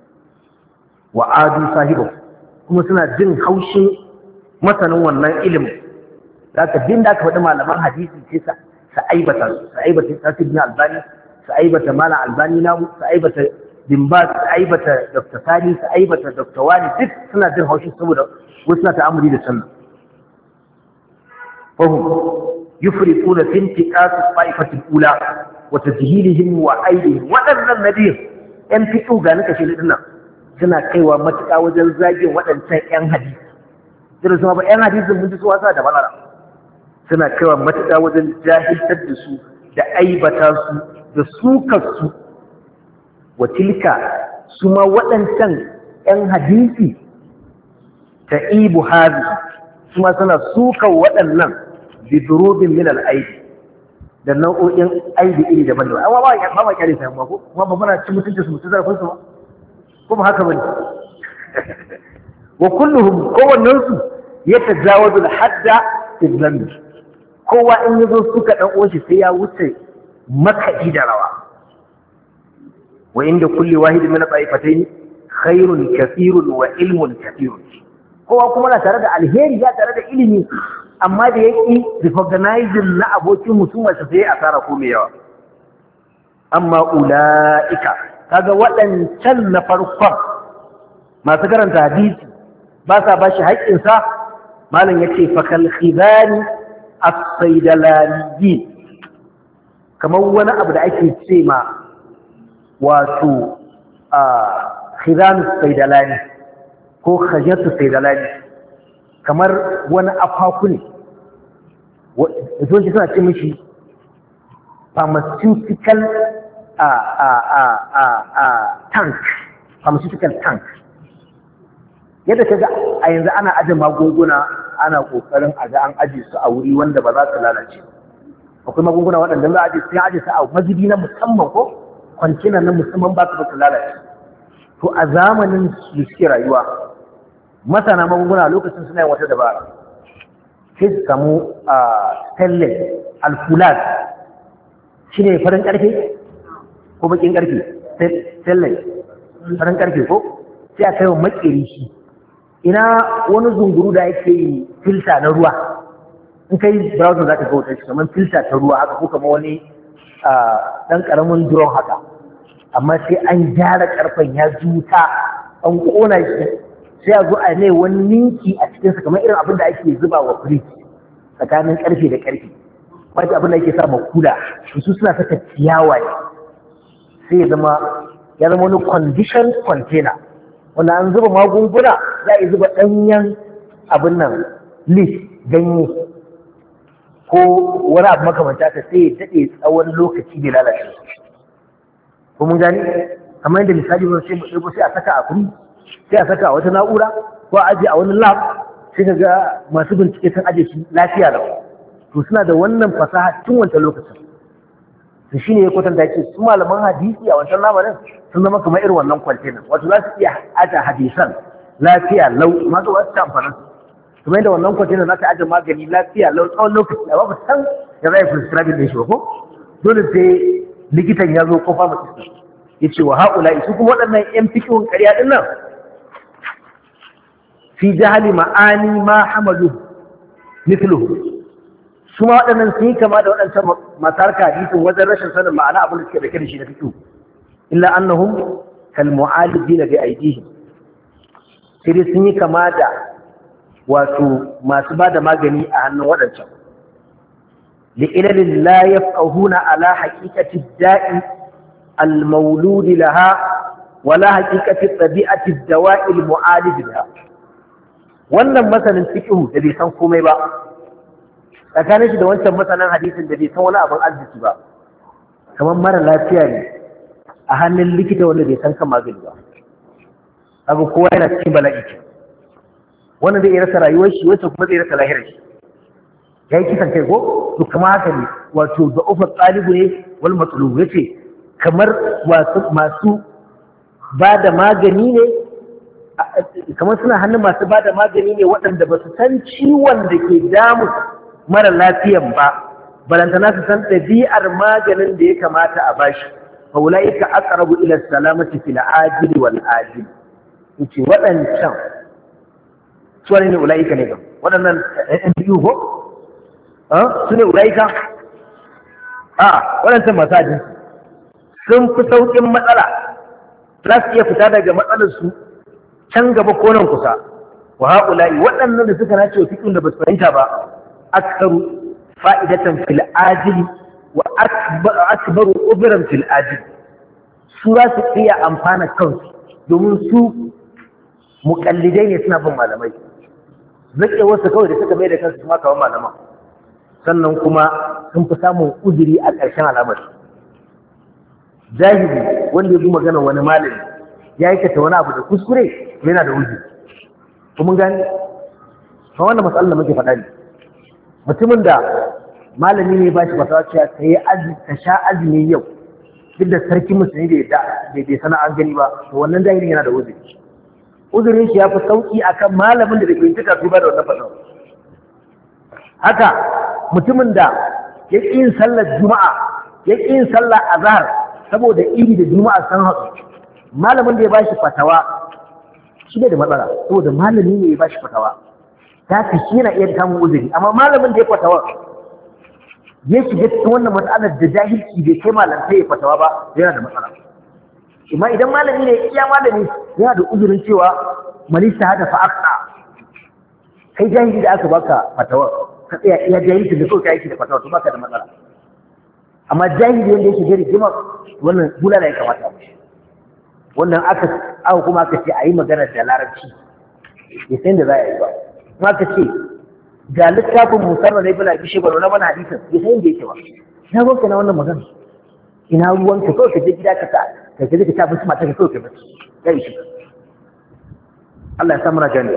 Wa adu sahibu, kuma suna jin haushin masanin wannan ilimin. Da aka din da aka faɗi malaman hadisi sai su aibata Nasir bin Albani, su aibata Malam Albani namu, su aibata Bin Baz, su aibata Dr. Sani, su aibata Dr. Wani, duk suna jin haushin saboda wasu suna ta'amuli da sunna. Fahim yufriquna fi intiqas al-fa'ifati al-ula wa tajhilihim wa aidihim. Waɗannan nabiyin ƴan fiqhu ga nika shi dinnan suna kaiwa matuƙa wajen zagin waɗancan ƴan hadisi. Irin su ba ƴan hadisin mun ji su wasa da matsala. Suna kaiwa matuƙa wajen jahiltar da su da aibata su da sukar su. Wa tilka su ma waɗancan ƴan hadisi ta ibu hazi, su ma suna sukar waɗannan bidurubin min al-aibi, da nau'o'in aibi iri daban-daban. Amma ba ma kyale sai amma ko kuma ba muna cin mutunci su mutu zarafin su ba, kuma haka bane. Wa kulluhum, kowannen su ya tajawazu al-hadda fi dhanbi, kowa in yazo suka dan uwan shi sai ya wuce makaɗi da rawa. Wa inda kulli wahidin min al-ta'ifatayn khairun kathirun wa ilmun kathirun, kowa kuma na tare da alheri, ya tare da ilimi, amma da yake recognizing na abokin mutum wacce sai asara ko mai yawa. Amma ula'ika, kaga waɗancan na farkon masu karanta hadisi ba sa ba shi haƙƙinsa, malam ya ce fakal khidani as-saydalani, kamar wani abu da ake ce ma wato khidanu saydalani ko khajatu saydalani, kamar wani afaku ne. Wato suna ce mishi pharmaceutical tank, pharmaceutical tank. Yadda ka ga a yanzu ana aje magunguna, ana kokarin a ga an aje su a wuri wanda ba za su lalace. Akwai magunguna waɗanda za a aje sai aje su a mazubi na musamman ko kwankina na musamman ba su lalace. To a zamanin da suke rayuwa, masana magunguna lokacin suna yin wata dabara, sai su samu stainless alfulat, shi ne farin ƙarfe ko bakin ƙarfe, stainless farin ƙarfe ko sai a kai wa makeri shi. Ina wani zunguru da yake yi filta na ruwa, in kai browser za ka ga wata shi kamar filta ta ruwa haka, ko kamar wani ɗan ƙaramin drone haka, amma sai an gyara ƙarfen ya juta, an ƙona shi, sai a zo a ne wani ninki a cikinsa kamar irin abin da ake zuba wa firiji tsakanin ƙarfe da ƙarfe. wanda abin da yake sa makula su suna saka ciyawa ne sai ya zama wani condition container wanda an zuba magunguna za a zuba ɗanyen abin nan leaf ganye ko wani abu makamanta ta sai ya daɗe tsawon lokaci bai lalace ko mun gani kamar yadda misali ba sai mu ɗebo sai a saka a kuri sai a saka a wata na'ura ko a aje a wani lab sai ka ga masu bincike sun aje shi lafiya lau to suna da wannan fasaha tun wancan lokacin to shine ya kwatanta ce su malaman hadisi a wancan lamarin sun zama kamar irin wannan kwantena wato za su iya aje hadisan lafiya lau ma ga wasu amfanin kuma yadda wannan kwantena za ta aje magani lafiya lau tsawon lokaci a babu san ya zai prescribing din shi ba ko dole sai likitan ya zo ko pharmacist ya ce wa haƙula su kuma waɗannan yan fikihun ƙarya ɗin nan fi jahali ma'ani ma hamalu mithluhu su ma waɗannan sun yi kama da waɗancan masu harka hadisin wajen rashin sanin ma'ana abin da suke da da shi na fikihu illa annahum kal mu'alidina bi aidihim sai dai sun yi kama da wato masu ba da magani a hannun waɗancan li'ilalin la yafqahuna ala haqiqati da'i al-mawlud laha wala haqiqati tabi'ati ad-dawa'i al-mu'alid laha wannan masanin fiqhu da bai san komai ba tsakanin shi da wancan masanin hadisin da bai san wani abin arziki ba kamar mara lafiya ne a hannun likita wanda bai san kan magani ba abu kowa yana cikin bala'i ce wannan zai rasa rayuwar shi wacce kuma zai rasa lahirar shi ya yi kisan kai ko to kama haka ne wato da ufa ɗalibu ne wal matsulubu ya ce kamar masu ba da magani ne kamar suna hannun masu ba da magani ne waɗanda ba su san ciwon da ke damu mara lafiyan ba balantana su san ɗabi'ar maganin da ya kamata a bashi fa ulaika aqrabu ila salamati fil ajil wal ajil yace waɗancan su ne ulaika ne ga waɗannan ɗan biyu ko su ne ulaika waɗancan masajin sun fi sauƙin matsala za su iya fita daga matsalarsu can gaba ko nan kusa wa haƙula'i waɗannan da suka nace fiƙin da ba su fahimta ba aksaru fa'idatan fil ajili wa akbaru ubiran fil ajili su za su iya amfana kansu domin su muƙallidai ne suna bin malamai zaƙe wasu kawai da suka mai da kansu ma kawai malaman sannan kuma sun fi samun uzuri a ƙarshen al'amari jahili wanda ya bi magana wani malami ya aikata wani abu da kuskure yana da uzuri kuma gani ba wannan matsalar da muke faɗa ne mutumin da malami ne ba shi fasawa cewa ka sha azumi yau duk da sarki musulmi da bai sana an gani ba to wannan jahilin yana da uzuri uzurin shi ya fi sauƙi akan malamin da bai bincika su ba da wannan fasawa haka mutumin da ya ƙi yin sallar juma'a ya ƙi yin sallar azhar saboda iri da juma'a san haɗu malamin da ya bashi fatawa shi ne da matsala saboda malami ne ya bashi fatawa ta fi shi yana iya samun uzuri amma malamin da ya fatawa ya shiga cikin wannan matsalar da jahilci bai kai malamta ya fatawa ba yana da matsala amma idan malami ne iya malami yana da uzurin cewa malista hada fa'aqta kai jahili da aka baka fatawa ka tsaya iya jahilci da kawai yake da fatawa to baka da matsala amma jahili wanda yake da rigima wannan bulala ya kamata wannan aka kuma aka ce a yi magana da larabci ya san da za a yi ba kuma aka ce ga littafin musarra na ibn abi shayba na bana hadisin ya san da yake ba na ruwanka na wannan magana ina ruwanka kawai ka je gida ka je ka tafi mata ka kawai ka bace ya yi shi Allah ya samu na gani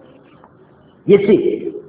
yace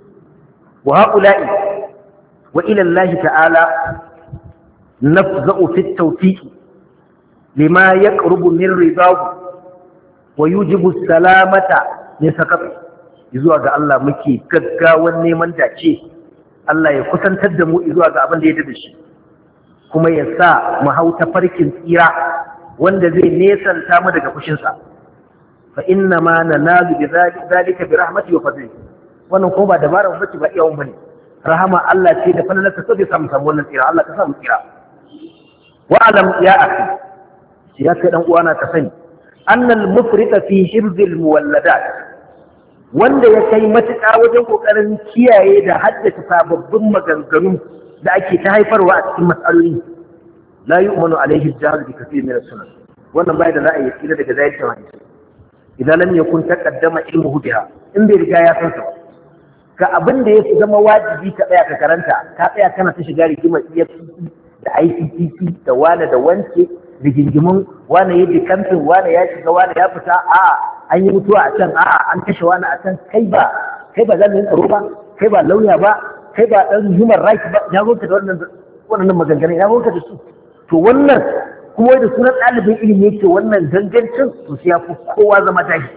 wa haula'i wa ila Allah ta'ala nafza'u fi at-tawfiq lima yaqrubu min ridahu wa yujibu salamata min sakati zuwa ga Allah muke gaggawan neman dace Allah ya kusantar da mu zuwa ga abin da ya dade shi kuma ya sa mu hau tafarkin tsira wanda zai nesanta mu daga fushinsa fa inna ma nanalu bi zalika bi rahmati wa fadli wannan ko ba dabara mu bace ba iyawan bane rahama Allah ce da falalarsa so bai samu wannan tsira Allah ka sa mu tsira wa alam ya akhi ya kai dan uwana ka sani annal mufrita fi hirzil muwalladat wanda ya kai matuƙa wajen kokarin kiyaye da haddace sababbin maganganu da ake ta haifarwa a cikin matsaloli la yu'manu alaihi al-jahl bi kathir min as-sunan wannan bai da za a yi tsira daga zai ta hadisi idan lam yakun taqaddama ilmuhu biha in bai riga ya san sa ga abin da yake zama wajibi ka tsaya ka karanta ka tsaya kana ta shiga rigimar EFCC da ICCC da wane da wance rigingimin wane ya ji kamfin wane ya shiga wane ya fita an yi mutuwa a can an kashe wane a can kai ba jami'in tsaro ba kai ba lauya ba kai ba ɗan human rights ba ya zo da wannan maganganun ya zo da su to wannan kuma da sunan ɗalibin ilimi yake wannan gangancin to sai ya fi kowa zama tashi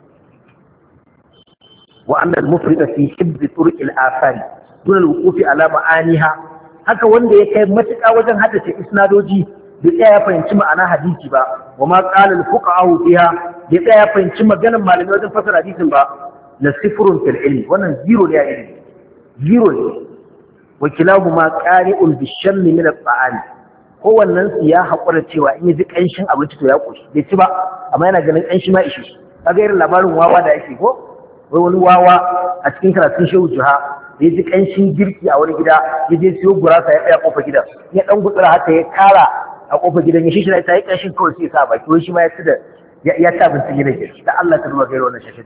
wa annal mufrida fi hibz turuq al-athari dun al-wuquf ala ma'aniha haka wanda ya kai matuƙa wajen haddace isnadoji bai tsaya ya fahimci ma'ana hadisi ba wa ma qala al-fuqaha fiha bai tsaya ya fahimci maganar malamai wajen fasara hadisin ba la sifrun fil ilmi wannan zero ne a ilmi zero ne wa kilahuma qari'un bi-shamm min at-ta'am kowannen su ya haƙura cewa in ji ƙanshin abinci to ya ƙoshi bai ci ba amma yana ganin ƙanshi ma ishe shi kaga irin labarin wawa da ake ko wai wani wawa a cikin karatun shehu juha ya ji ƙanshin girki a wani gida ya je siyo gurasa ya tsaya ƙofar gidan ya ɗan gutsura haka ya kara a ƙofar gidan ya shishira ta yi ƙanshin kawai sai ya sa baki wai shi ma ya ci da ya ci abincin gidan ke da Allah ta zuba gaira wannan shashin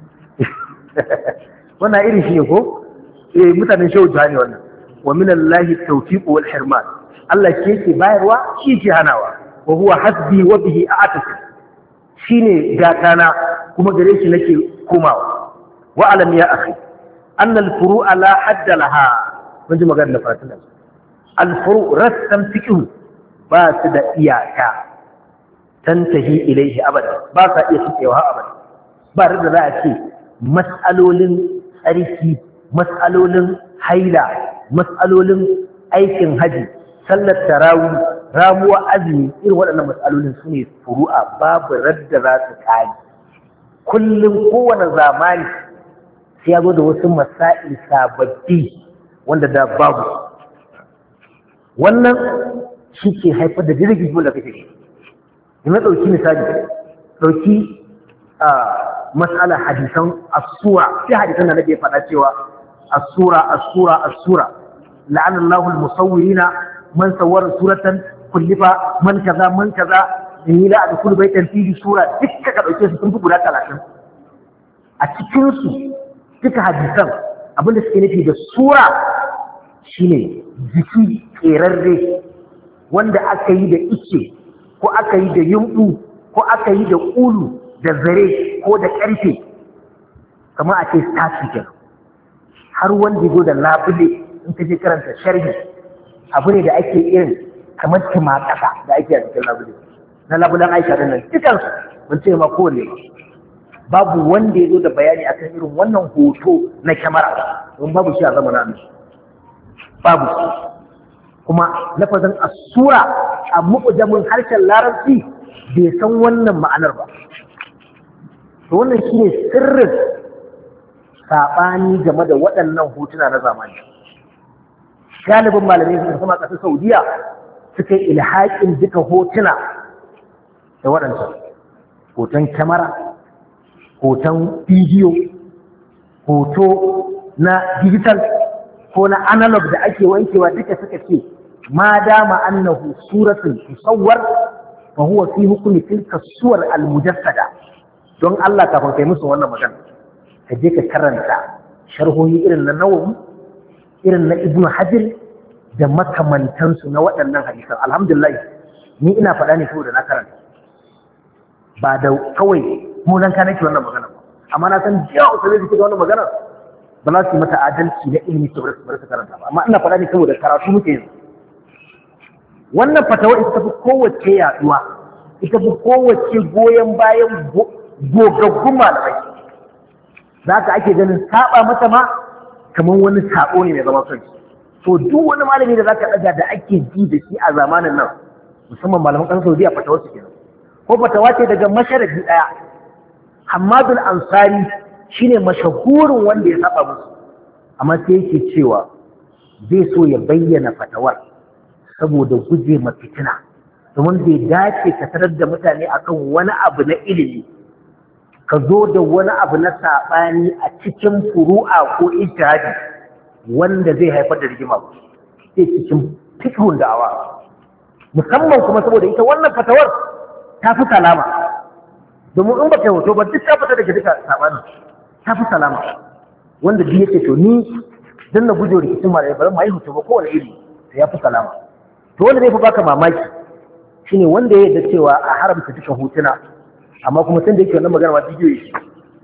wannan irin shi ne ko mutanen shehu juha ne wannan wa min Allahi tawfiq wal hirman Allah ke bayarwa shi ke hanawa wa huwa hasbi wa bihi a'tasim shine gatana kuma gare shi nake komawa wa alam ya akhi anna al-furu'a la hadda laha mun ji magana da fatina al-furu' rassan fiqh ba su da iyaka tantahi ilayhi abada ba sa iya cikewa abada ba da za a ce mas'alolin tsarki mas'alolin haila mas'alolin aikin haji sallar tarawih ramuwa azumi irin waɗannan matsalolin su ne furu'a babu radda za su ƙari kullum kowane zamani sai ya zo da wasu masail sababbi wanda da babu wannan shi ke haifar da jirgin da kake yi na ɗauki misali ɗauki matsala hadisan asura sai hadisan da nake faɗa cewa asura la'anallahu al-musawwirina man sawwara suratan kullifa man kaza in la adkhulu baytan fihi sura dukka ka dauke su sun fi guda 30 a cikin su duka hadisan abinda suke nufi da sura shine jiki kerarre wanda aka yi da ice ko aka yi da yumbu ko aka yi da ulu da zare ko da karfe kamar a ce statue har wanda ya zo da labule in ka je karanta sharhi abu ne da ake irin kamar tima ƙasa da ake a cikin labule na labulan aisha da nan dukansu mun ce ma kowane babu wanda ya zo da bayani akan irin wannan hoto na kyamara don babu shi a zamanin babu shi kuma lafazin asura a mu'jamin harshen larabci bai san wannan ma'anar ba to wannan shine sirrin saɓani game da waɗannan hotuna na zamani galibin malamai suka sama ƙasar saudiya suka yi ilhaƙin duka hotuna da waɗancan hoton kyamara hoton bidiyo hoto na digital ko na analog da ake wankewa duka suka ce ma dama annahu suratun tusawwar fa huwa fi hukmi tilka suwar almujassada don Allah kafin kai musu wannan magana ka je ka karanta sharhohi irin na Nawawi irin na Ibn Hajar da makamantansu na waɗannan hadisan alhamdulillah ni ina faɗa ne saboda na karanta ba da kawai mu nan ka nake wannan magana amma na san jiya usule da wannan magana ba za su mata adalci na ilimi su bar su karanta ba amma ina faɗa ne saboda karatu muke yanzu wannan fatawa ita tafi kowace yaduwa ita fi kowace goyon bayan gogaggun malamai za ka ake ganin saba mata ma kamar wani sabo ne mai zama sauki to duk wani malami da za ka ɗaga da ake ji da shi a zamanin nan musamman malaman ƙasar saudiya fatawa su kenan ko fatawa ce daga masharabi ɗaya hamadul ansari shine mashahurin wanda ya saba musu amma sai yake cewa zai so ya bayyana fatawar saboda guje ma fitina domin bai dace ka tarar da mutane akan wani abu na ilimi ka zo da wani abu na saɓani a cikin furu'a ko ijtihadi wanda zai haifar da rigima ba ke cikin fiqhun da'awa, musamman kuma saboda ita wannan fatawar ta fi salama, domin in baka yi hoto ba duk ta fita daga duka sabanin, ta fi salama. Wanda duk yake to ni dan na guje rikicin malamai bari mu yi hoto ba kowane iri to ya fi salama. To wanda zai fi baka mamaki shine wanda ya yarda cewa a haramta dukan hotuna, amma kuma tun da yake wannan magana ma bidiyo yake,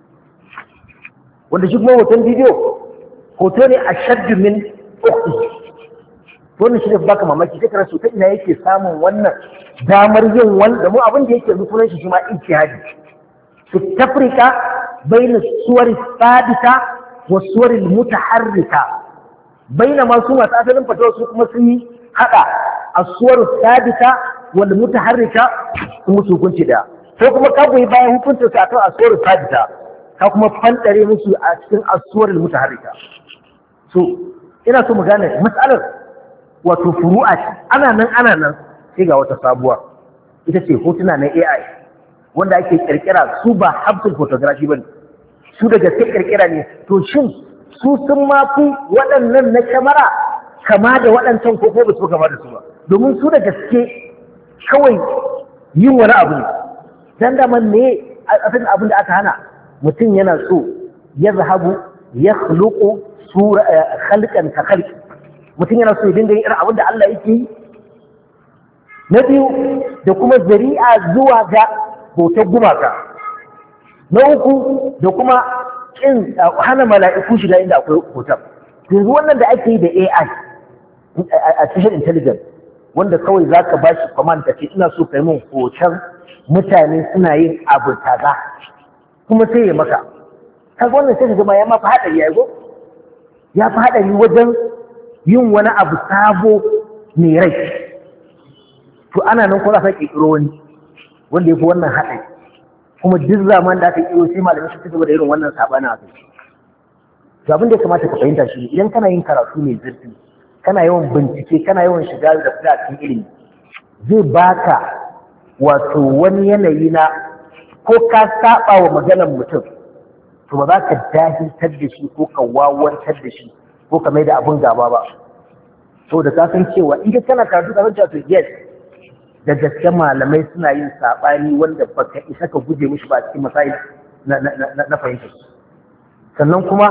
wanda shi kuma hoton bidiyo hoto ne a shaddu min ukhti. Wannan shi ne baka mamaki sai kana so ta ina yake samun wannan damar yin wanda mu abin da yake rufunan shi ma ijtihadi su tafrika baina suwar sabita wa suwar mutaharrika, baina ma su masu asalin fatawa su kuma sun yi hada as-suwar sabita wal mutaharrika kuma su hukunci da, ko kuma ka goyi bayan hukuncin sa akan as-suwar sabita ka kuma fantare musu a cikin as-suwar mutaharrika. So ina so mu gane mas'alar wato furu'a ce, ana nan sai ga wata sabuwa, ita ce hotuna na AI wanda ake kirkira su ba habsul photography bane, su da gaske kirkira ne. To shin su sun mafi waɗannan na kyamara kama da waɗancan ko ba su kama da su ba, domin su da gaske kawai yin wani abu ne. Dan da man ne abin da aka hana mutum yana so ya zahabu ya khluqu sura khalqan ka khalqi, mutum yana so ya dinga yin irin abin da Allah yake yi. Na biyu da kuma zari'a zuwa ga bautar gumaka. Na uku da kuma kin hana mala'iku shiga inda akwai hoton. Yanzu wannan da ake yi da AI, artificial intelligence, wanda kawai za ka ba shi command ka ce ina so kai min hoton mutane suna yin abu kaza, kuma sai ya maka. Kaga wannan sai ka zama ya ma fi haɗari ya ya fi haɗari wajen yin wani abu sabo mai rai. To ana nan kuma za ka ƙirƙiro wani wanda ya fi wannan haɗari, kuma duk zaman da aka ƙiro sai malamai su cigaba da irin wannan saɓanin a kai. To abin da ya kamata ka fahimta shi ne idan kana yin karatu mai zurfi, kana yawan bincike, kana yawan shiga da fita a cikin ilimi, zai baka wato wani yanayi na ko ka saɓa wa maganar mutum, to ba za ka dahitar da shi ko ka wawantar da shi ko ka mai da abin gaba ba. Saboda ka san cewa in kana karatu ka san cewa to yes, da gaske malamai suna yin saɓani wanda baka isa ka guje mishi ba cikin masail na fahimtar su. Sannan kuma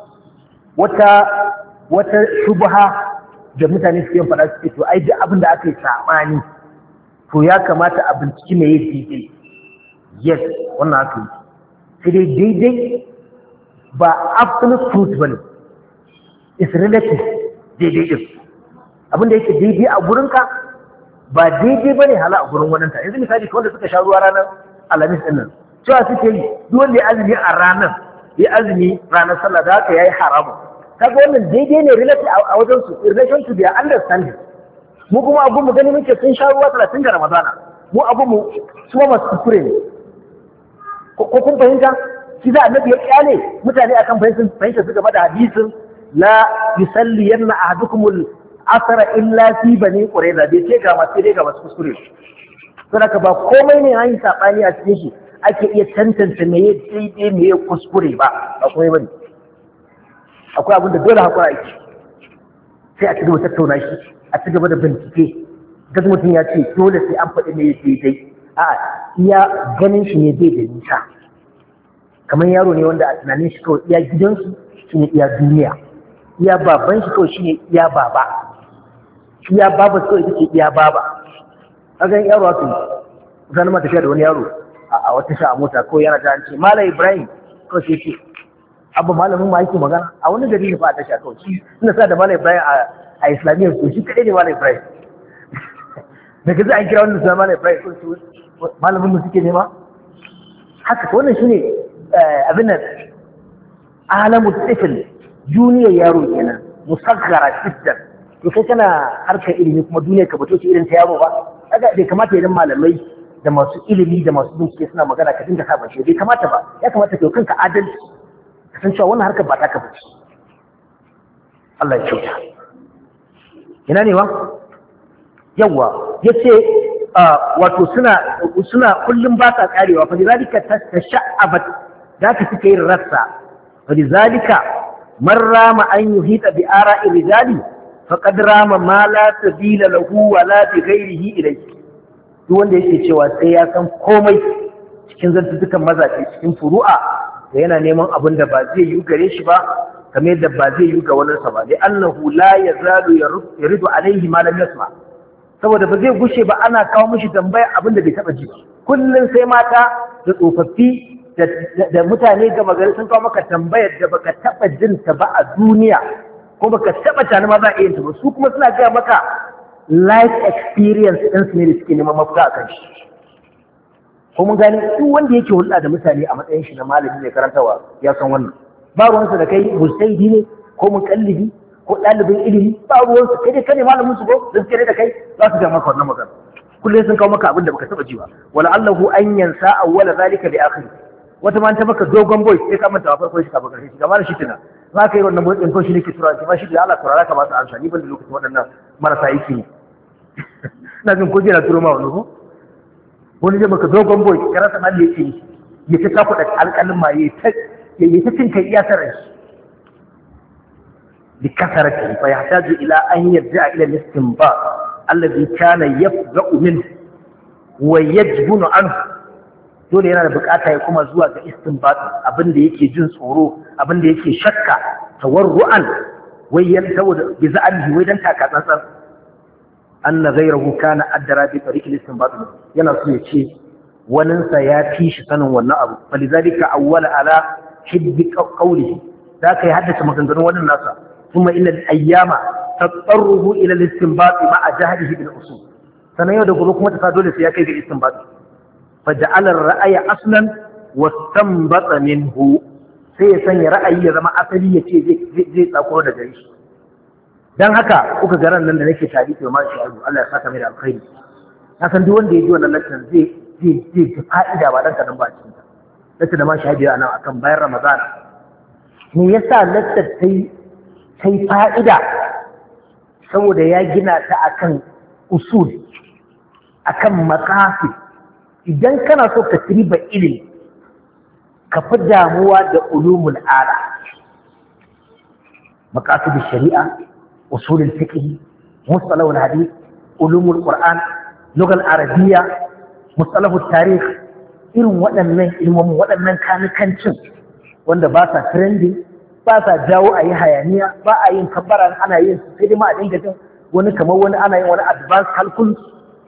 wata shubha da mutane suke yin faɗa suke to ai duk abin da aka yi saɓani to ya kamata a binciki me yake daidai. Yes, wannan haka yi. Sai dai daidai ba absolute truth bane, is relative daidai din. Abin da yake daidai a gurinka ba daidai bane hala a gurin waninka. Yanzu misali wanda suka sha ruwa ranar Alhamis din nan, cewa suke yi duk wanda ya azumi a ranar ya azumi ranar sallah da haka yayi haramu. Kaga wannan daidai ne relative a wajen su, in relation to their understanding. Mu kuma abu mu gani muke sun sha ruwa 30 ga Ramadana, mu abu mu su masu kuskure ne. Ko kun fahimta? Shi za annabi ya kyale mutane akan fahimta su game da hadisin la yusalliyanna ahadukumul asara illa fi bani qurayza, bai ce ga masu dai ga masu kuskure. To haka ba komai ne yayin sabani a cikin shi ake iya tantance me ya daidai me ya kuskure ba komai bane. Akwai abin da dole hakura yake, sai a ci gaba tattauna shi, a ci gaba da bincike. Duk mutum ya ce dole sai an faɗi me ya daidai, a'a iya ganin shi ne bai da nisa. Kamar yaro ne wanda a tunanin shi kawai iya gidansu shine iya duniya, iya baban shi kawai shine iya baba, iya baba kawai ita ce iya baba. Kaga yaro haka zan ma tafiya da wani yaro a wata sha a mota kawai yana ta ce Malam Ibrahim, kawai sai ce abu malamin ma yake magana a wani gari ne fa a tasha kawai shi suna sa da Malam Ibrahim a Islamiyyar su, shi kadai ne Malam Ibrahim. Daga zai an kira wannan suna Malam Ibrahim ko malamin mu suke nema haka. Wannan shine abin nan alamu tifil, duniyar yaro kenan, musaggara sister. To kai kana harkar ilimi kuma duniyar ka bato ce irin ta yaro ba, kaga bai kamata idan malamai da masu ilimi da masu bincike suna magana ka dinga saba shi, bai kamata ba. Ya kamata ka kanka adalci, ka san cewa wannan harkar ba ta ka bace. Allah ya kyauta. Ina ne wa yawa yace wato suna kullum ba sa karewa, fa lidhalika tasha'abat, da ta suke yin rassa. Fa lidhalika man rama an yuhita bi ara'i rijali faqad rama ma la sabila lahu wa la bi ghairihi ilayhi. Duk wanda yake cewa sai ya san komai cikin zantukan mazaje cikin furu'a da yana neman abin da ba zai yi gare shi ba kamar yadda ba zai yi ga wani sa ba, da annahu la yazalu yaridu alaihi ma lam yasma, saboda ba zai gushe ba ana kawo mishi tambaya abin da bai taba ji. Kullun sai mata da tsofaffi da mutane gama gari sun kawo maka tambayar da baka taba jin ta ba a duniya, ko baka taba tani ma za a iya ta ba. Su kuma suna gaya maka life experience ɗin su ne da suke neman mafita a kan shi. Ko mun gani duk wanda yake hulɗa da mutane a matsayin shi na malami mai karantawa ya san wannan. Ba ruwansa da kai mujtahidi ne ko muqallidi ko ɗalibin ilimi, ba ruwansa kai dai kane malamin su ko da suke da kai za su ga maka wannan magana. Kullum sun kawo maka abin da baka taba ji ba. Wala Allahu an yansa awwala zalika bi akhir. Wata ma ta maka dogon boy sai ka manta farko shi ka baka shi kamar shi tuna. Za ka yi wannan boy din ko shi ne ke tura shi ba shi da Allah turara ka ba su amsa ni ban da lokacin waɗannan marasa yake ne. Ina jin ko jira turo ma wannan ko wani zai maka dogon boy ka rasa nan yake yi ya ta kafa da alƙalin ma yayi ta cin kai iya sarar shi bi kasarati fa yahtaju ila an yarja ila al-istinbat alladhi kana yafza'u minhu wa yajbunu anhu. Dole yana da bukata ya kuma zuwa ga istinbat abin da yake jin tsoro, abin da yake shakka, tawarru'an wai yan saboda bi za'alihi wai dan taka tsantsan anna ghayrahu kana addara bi tariq al-istinbat. Yana so ya ce waninsa ya fi shi sanin wannan abu, falizalika awwala ala hibbi qawlihi, da kai haddace maganganun wannan nasa. ثم إن الأيام تضطره إلى الاستنباط مع جهله بالأصول. سنة يودك لكم تفادول في كيف الاستنباط فجعل الرأي أصلا واستنبط منه. سيسني رأي زما أصلي زي تقول دجيش. dan haka kuka garan nan da nake tarihi wa mashi Allah ya saka mai da alkhairi. Na san duk wanda ya ji wannan lecture zai ji fa'ida ba dan kadan ba cikin ta. Lecture da mashi biya nan akan bayan Ramadan. Me yasa lecture sai fa'ida saboda ya gina ta akan usul, akan maqasid. Idan kana so ka triba ilimi ka fi damuwa da ulumul ala, maqasid shari'a, usul al-fiqh, mustalah al-hadith, ulumul qur'an, lugha al-arabiyya, mustalah al-tarikh, irin waɗannan ilmomin waɗannan kanikancin wanda ba sa trending, ba sa jawo a yi hayaniya, ba a yin kabbara ana yin su sai dai ma a dinga jin wani kamar wani ana yin wani advanced calculus.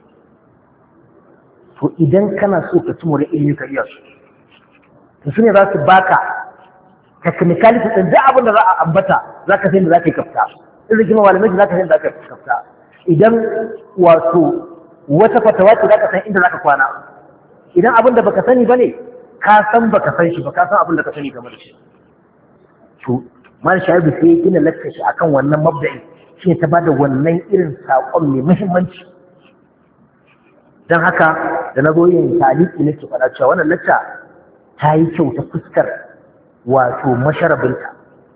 To idan kana so ka ci more ilimi ka iya su, to su ne za su baka technicality ɗin duk abin da za a ambata za ka san da za ka yi kafta, irin kima malamai za ka san da za ka yi kafta. Idan wato wata fatawa ce za ka san inda za ka kwana, idan abin da baka sani ba ne ka san baka san shi ba, ka san abin da ka sani game da shi. To mal shaibu sai ya gina lakka shi akan wannan mabda'i, shi ta bada wannan irin saƙon mai muhimmanci. Don haka da na zo yin taliki nake faɗa cewa wannan lacca ta yi kyau ta fuskar wato masharabinta.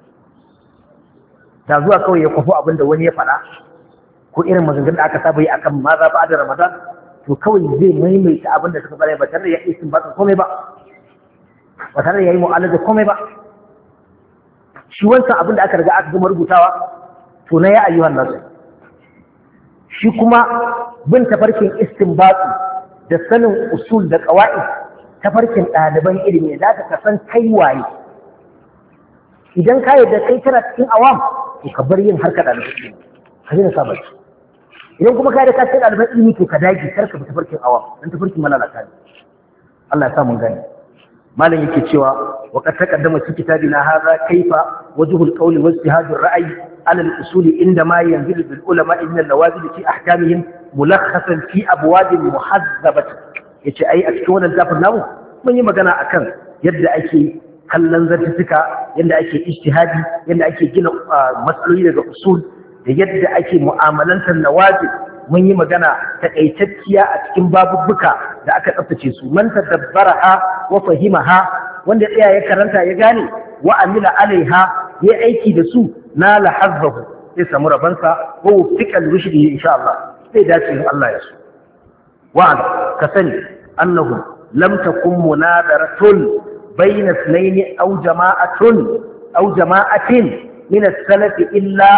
Da zuwa kawai ya kwafo abin da wani ya faɗa ko irin maganganun da aka saba yi akan maza ba da Ramadan, to kawai zai maimaita abin da suka faɗa ba tare da ya yi istinbat komai ba, ba tare da ya yi mu'alaja komai ba. Shi wancan abin da aka riga aka gama rubutawa to na ya ayyuhan nasu, shi kuma bin tafarkin istinbatu da sanin usul da qawaid tafarkin ɗaliban ilimi da ka san kai waye. Idan ka yarda kai kana cikin awam to ka bar yin harka ɗaliban ilimi, ka daina sa baki. Idan kuma ka yarda ka cikin ɗaliban ilimi to ka dage kar ka bi tafarkin awam dan tafarkin malalata ne. Allah ya sa mun gane. Malam yake cewa wa qad taqaddama fi kitabina hadha kayfa wajhul qawli wa ijtihadul ra'yi ala al-usul inda ma yanzilu bil ulama min al-nawazil fi ahkamihim mulakhasan fi abwab muhazzabah. Yace ai a cikin wannan tafsir namu mun yi magana akan yadda ake kallon zartuka, yadda ake ijtihadi, yadda ake gina matsaloli daga usul, da yadda ake mu'amalantar nawazil. Mun yi magana takaitacciya a cikin babubbuka da aka tsaftace su, man tadabbaraha wa fahimaha, wanda tsaya ya karanta ya gane, wa amila alaiha ya aiki da su, na la hazzahu sai samu rabansa, wa wufiqa rushdi insha Allah, sai dace in Allah ya so. Wa ka sani annahu lam takun munadaratun bayna ithnayn aw jama'atin min as-salaf illa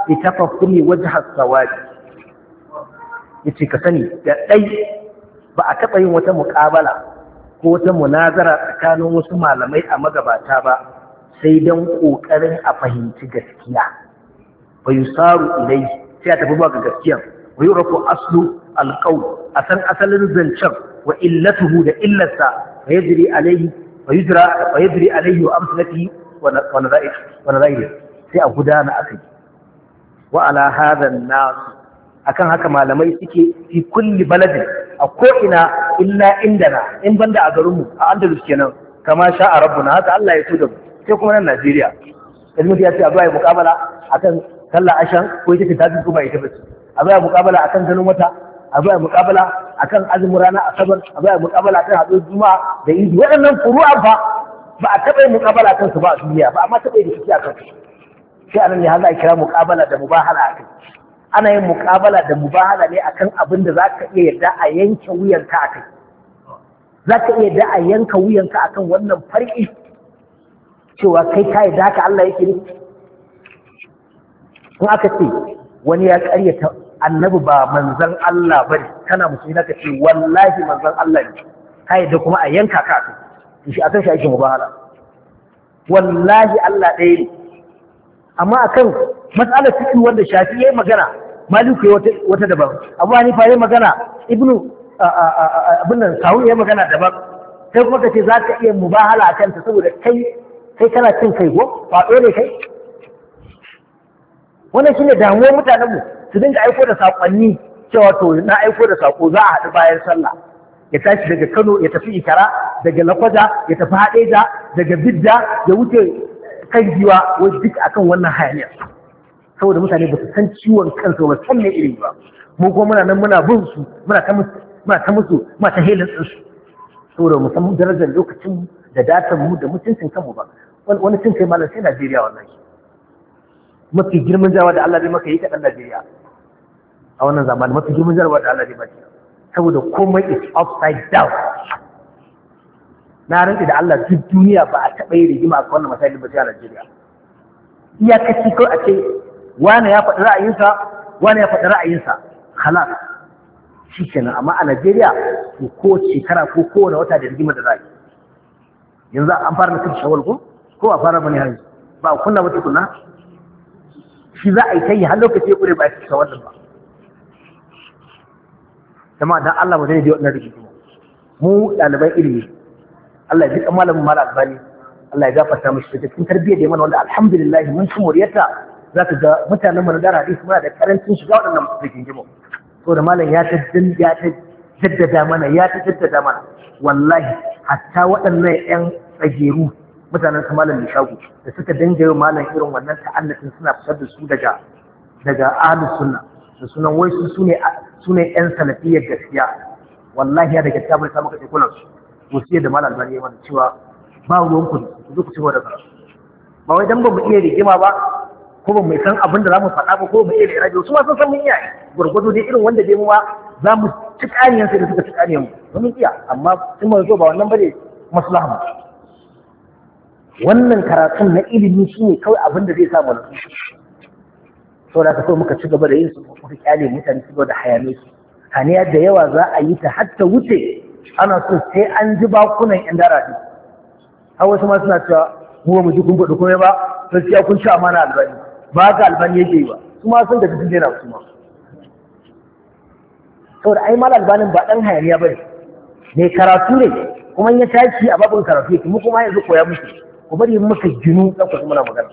bitafahumi wajha sawabi. Yace ka sani da dai ba a taɓa yin wata muƙabala ko wata munazara tsakanin wasu malamai a magabata ba sai don ƙoƙarin a fahimci gaskiya. Wa yusaru ilai sai a tafi ba ga gaskiya. Wa yurafu aslu alqawl, a san asalin zancen wa illatuhu da illarsa wa yajri alaihi wa amsalatihi wa nadaihi sai a gudana akai. Wa ala hadha an-nas, akan haka malamai suke fi kulli baladin, a ko'ina illa indana, in banda a garinmu a Andalus kenan, kama sha a rabbuna, haka Allah ya so da mu. Sai kuma nan Najeriya kalmar ya ce a zuwa yi mukabala akan sallah ashan ko ita ce ta ko ba ita ba ce, a zuwa yi mukabala akan ganin wata, a zuwa yi mukabala akan azumin rana asabar, a zuwa yi mukabala akan haɗuwar juma'a da idi. Waɗannan furu'a fa ba a taɓa yin mukabala kan su ba a duniya ba, amma taɓa yi da suke a kan su. Sai anan ne har za a kira mukabala da mubahala a kai. Ana yin mukabala da mubahala ne akan abin da za ka iya yarda a yanke wuyanka a kai. Za ka iya yarda a yanka wuyanka akan wannan farki cewa kai ka yarda haka Allah yake nufi. In aka ce wani ya karyata annabi ba manzon Allah bane, kana musulmi naka ce wallahi manzon Allah ne, ka yarda kuma a yanka ka a kai. Shi akan shi ake mubahala. Wallahi Allah ɗaya ne. Amma akan matsalar fiqh wanda Shafi yayi magana, Maliku yayi wata daban, Abu Hanifa yayi magana, Ibnu abin nan Sawi yayi magana daban. Sai kuma kace za ka iya mubahala akan ta saboda kai kana cin kai ko faɗo ne kai. Wannan shine damuwar mutanenmu, su dinga aiko da sakonni cewa to na aiko da sako za a haɗu bayan sallah. Ya tashi daga Kano ya tafi Ikara, daga Lakwaja ya tafi Hadeja, daga Bidda ya wuce kan giwa, wai duk akan wannan hayaniya. Saboda mutane ba su san ciwon kansu ba, san me iri ba. Mu kuma muna nan muna bin su, muna ta musu muna ta helin su. Saboda mu san darajar lokacin da datan mu da mutuncin kanmu ba. Wani cin kai malam sai Najeriya wallahi. Mafi girman jarawa da Allah zai maka yi ka dan Najeriya. A wannan zamanin mafi girman jarawa da Allah zai maka. Saboda komai is upside down. Na rantsi da Allah duk duniya ba a taɓa yi rigima a wannan misali ba sai a Najeriya. Iyakaci kawai a ce wane ya faɗi ra'ayinsa, wane ya faɗi ra'ayinsa, halas shi kenan. Amma a Najeriya to ko shekara ko kowane wata da rigima da ra'ayi. Yanzu an fara nufin shawal ko a fara bane yanzu ba a kunna ba tukuna. Shi za a yi ta yi har lokaci ya ƙure ba a ci shawal ba. Jama'a dan Allah ba zai je wannan rigima. Mu ɗaliban ilimi, Allah ya jiƙa malamin Malam Albani, Allah ya gafarta mishi da cikin tarbiyyar da mana wanda alhamdulillah mun ci moriyarta. Za ka ga mutanen mu na dara hadisi muna da karancin shiga waɗannan rigingimu. So da malam ya ta jaddada mana, wallahi hatta waɗannan ƴan tsageru mutanen su malam Nishagu da suka dinga yi malam irin wannan ta'annatin suna fitar da su daga ahlus sunna da sunan wai su ne ƴan salafiyyar gaskiya. Wallahi ya da gaskiya bai samu kace kullun su. Wasiyar da malam Albani ya mana cewa ba ruwan ku zo ku ci gaba da karatu. Ba wai dan ba mu iya rigima ba ko ba mu san abin da za mu faɗa ba ko mu iya da rajo, su ma sun san mun iya gurgudu dai irin wanda dai mu ma za mu ci ƙaniyan sai da suka ci ƙaniyan mu mun iya, amma in mu zo ba wannan bane maslaha mu. Wannan karatun na ilimi shine kawai abin da zai sa mu nasu. Saboda haka muka ci gaba da yin su, muka kyale mutane su da hayane su. Haniya da yawa za a yi ta har ta wuce, ana so sai an ji bakunan ƴan daraɗi. Har wasu ma suna cewa mu ba mu ji kun faɗi komai ba, gaskiya kun ci amana Albani. Ba ga Albani yake yi ba, su ma sun da cikin jera su ma. Saboda ai Malam Albanin ba ɗan hayaniya ba ne karatu ne, kuma ya tashi a babin karatu yake, mu kuma yanzu koya muke, ku bari muka ginu ɗan ku muna magana.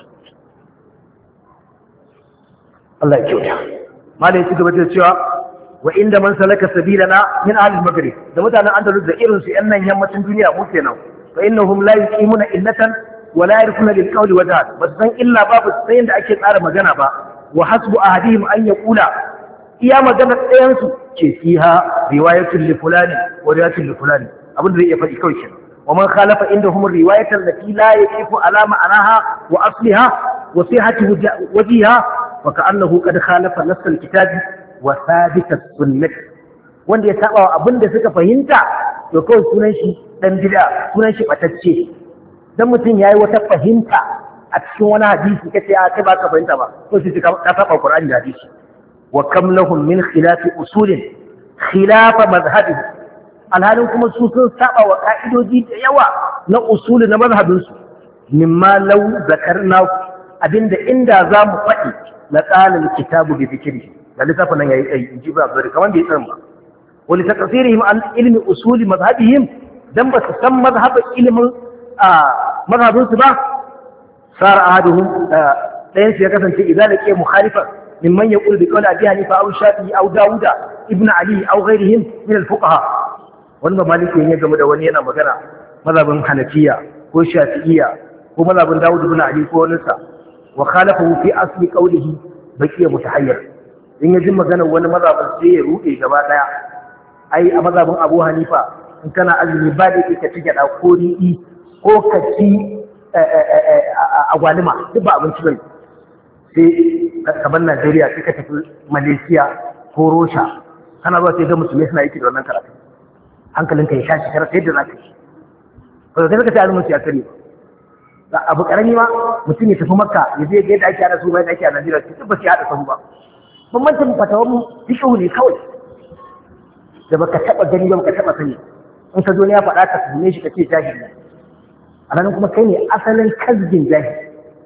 Allah ya kyauta. Malam ya ci gaba da cewa wa inda man salaka sabilana min ahli al-maghrib, da mutanen Andalus da irin su ƴan nan yammacin duniya mu kenan, fa innahum la yuqimuna illatan wala yarkuna lil qawli wajhan, bas san illa babu sai da ake tsara magana ba. Wa hasbu ahadihim an yaqula, iya magana ɗayan su ce fiha riwayatul li fulani wa riwayatul li fulani, abin da zai iya faɗi kawai kenan. Wa man khalafa indahum riwayatan lati la yaqifu ala ma'anaha wa asliha wa sihhati wajhiha fa ka'annahu qad khalafa nass al-kitab wa thabit as-sunnah. Wanda ya saba wa abin da suka fahimta to kawai sunan shi dan bid'a, sunan shi batacce. Dan mutum yayi wata fahimta a cikin wani hadisi kace a kai ba ka fahimta ba ko sai ka saba Qur'ani da hadisi wa kam lahum min khilafi usulin khilafa madhhabihi alhalin kuma su sun saba wa ka'idoji da yawa na usuli na mazhabinsu mimma law zakarna abinda inda za mu faɗi la qalal kitabu bi dhikri da littafin nan yayi tsayi in ji ba zuri kamar da ya tsan ba wali taqsirihim an ilmi usuli mazhabihim dan ba su san mazhabin ilmin mazhabinsu ba sar ahaduhum dayan su ya kasance idan lake mukhalifa mimman yaqul bi qawli abi hanifa aw shafi'i aw dawuda ibn ali aw ghayrihim min al-fuqaha wani ba maliki ne game da wani yana magana mazhabin hanafiya ko shafi'iyya ko mazhabin dawud ibn ali ko wani sa wa khalafahu fi asli qawlihi baqiya mutahayyir in yaji magana wani mazhabin sai ya rude gaba daya ai a mazhabin abu hanifa in kana azumi ba da kake cike da ko ri'i ko kaci agwalima duk ba abinci bane sai kaban Najeriya sai ka tafi Malaysia ko Russia kana zuwa sai ga musulmai suna yake da wannan karatu hankalinka ya shashi kar sai da zaka yi ba kai ka ta azumin ya kare ba abu karami ma mutum ya tafi Makka ya je ga yadda ake hada su bai da ake a Najeriya sai ba sai hada sahu ba bambancin fatawan fiqhu ne kawai da baka taba gani ba baka taba sani in ka zo ne ya faɗa ka tuhume shi kace jahili a nan kuma kai ne asalin kazgin jahili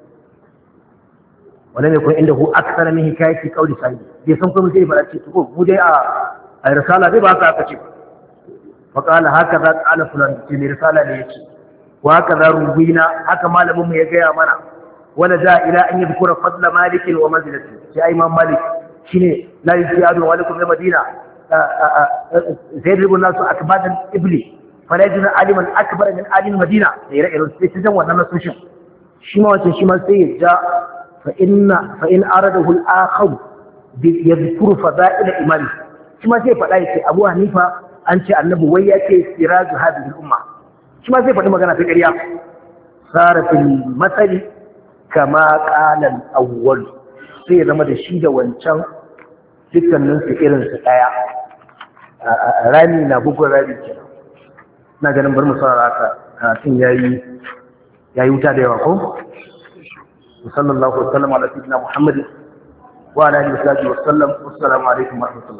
ولم يكن عنده أكثر من حكاية قول سعيد دي سنكم زي بلا تقول مودي الرسالة دي بقى تكتب فقال هكذا قال فلان في رسالة ليش وهكذا روينا هكذا ما لم يجي أمنا ولجاء إلى أن يذكر فضل مالك ومنزلته في إمام مالك شيني لا يزياد ولكم في المدينة زيد الناس أكباد الإبلي فلا يجوز عالما أكبر من عالم المدينة يتجمع ونما سوشن شما سيجاء فإن أرده الآخر يذكر فضائل إمامه كما زي فضائل أبو حنيفة أنت النبي وياك سراج هذه الأمة كما زي فضائل مغانا في الرياض صار في المثل كما قال الأول sai zama da shi da wancan dukkanin su irin su daya rami na bugun rami kenan na ganin bar mu saurara haka karatun yayi wuta da yawa ko وصلى الله وسلم على سيدنا محمد وعلى اله وصحبه وسلم والسلام عليكم ورحمه الله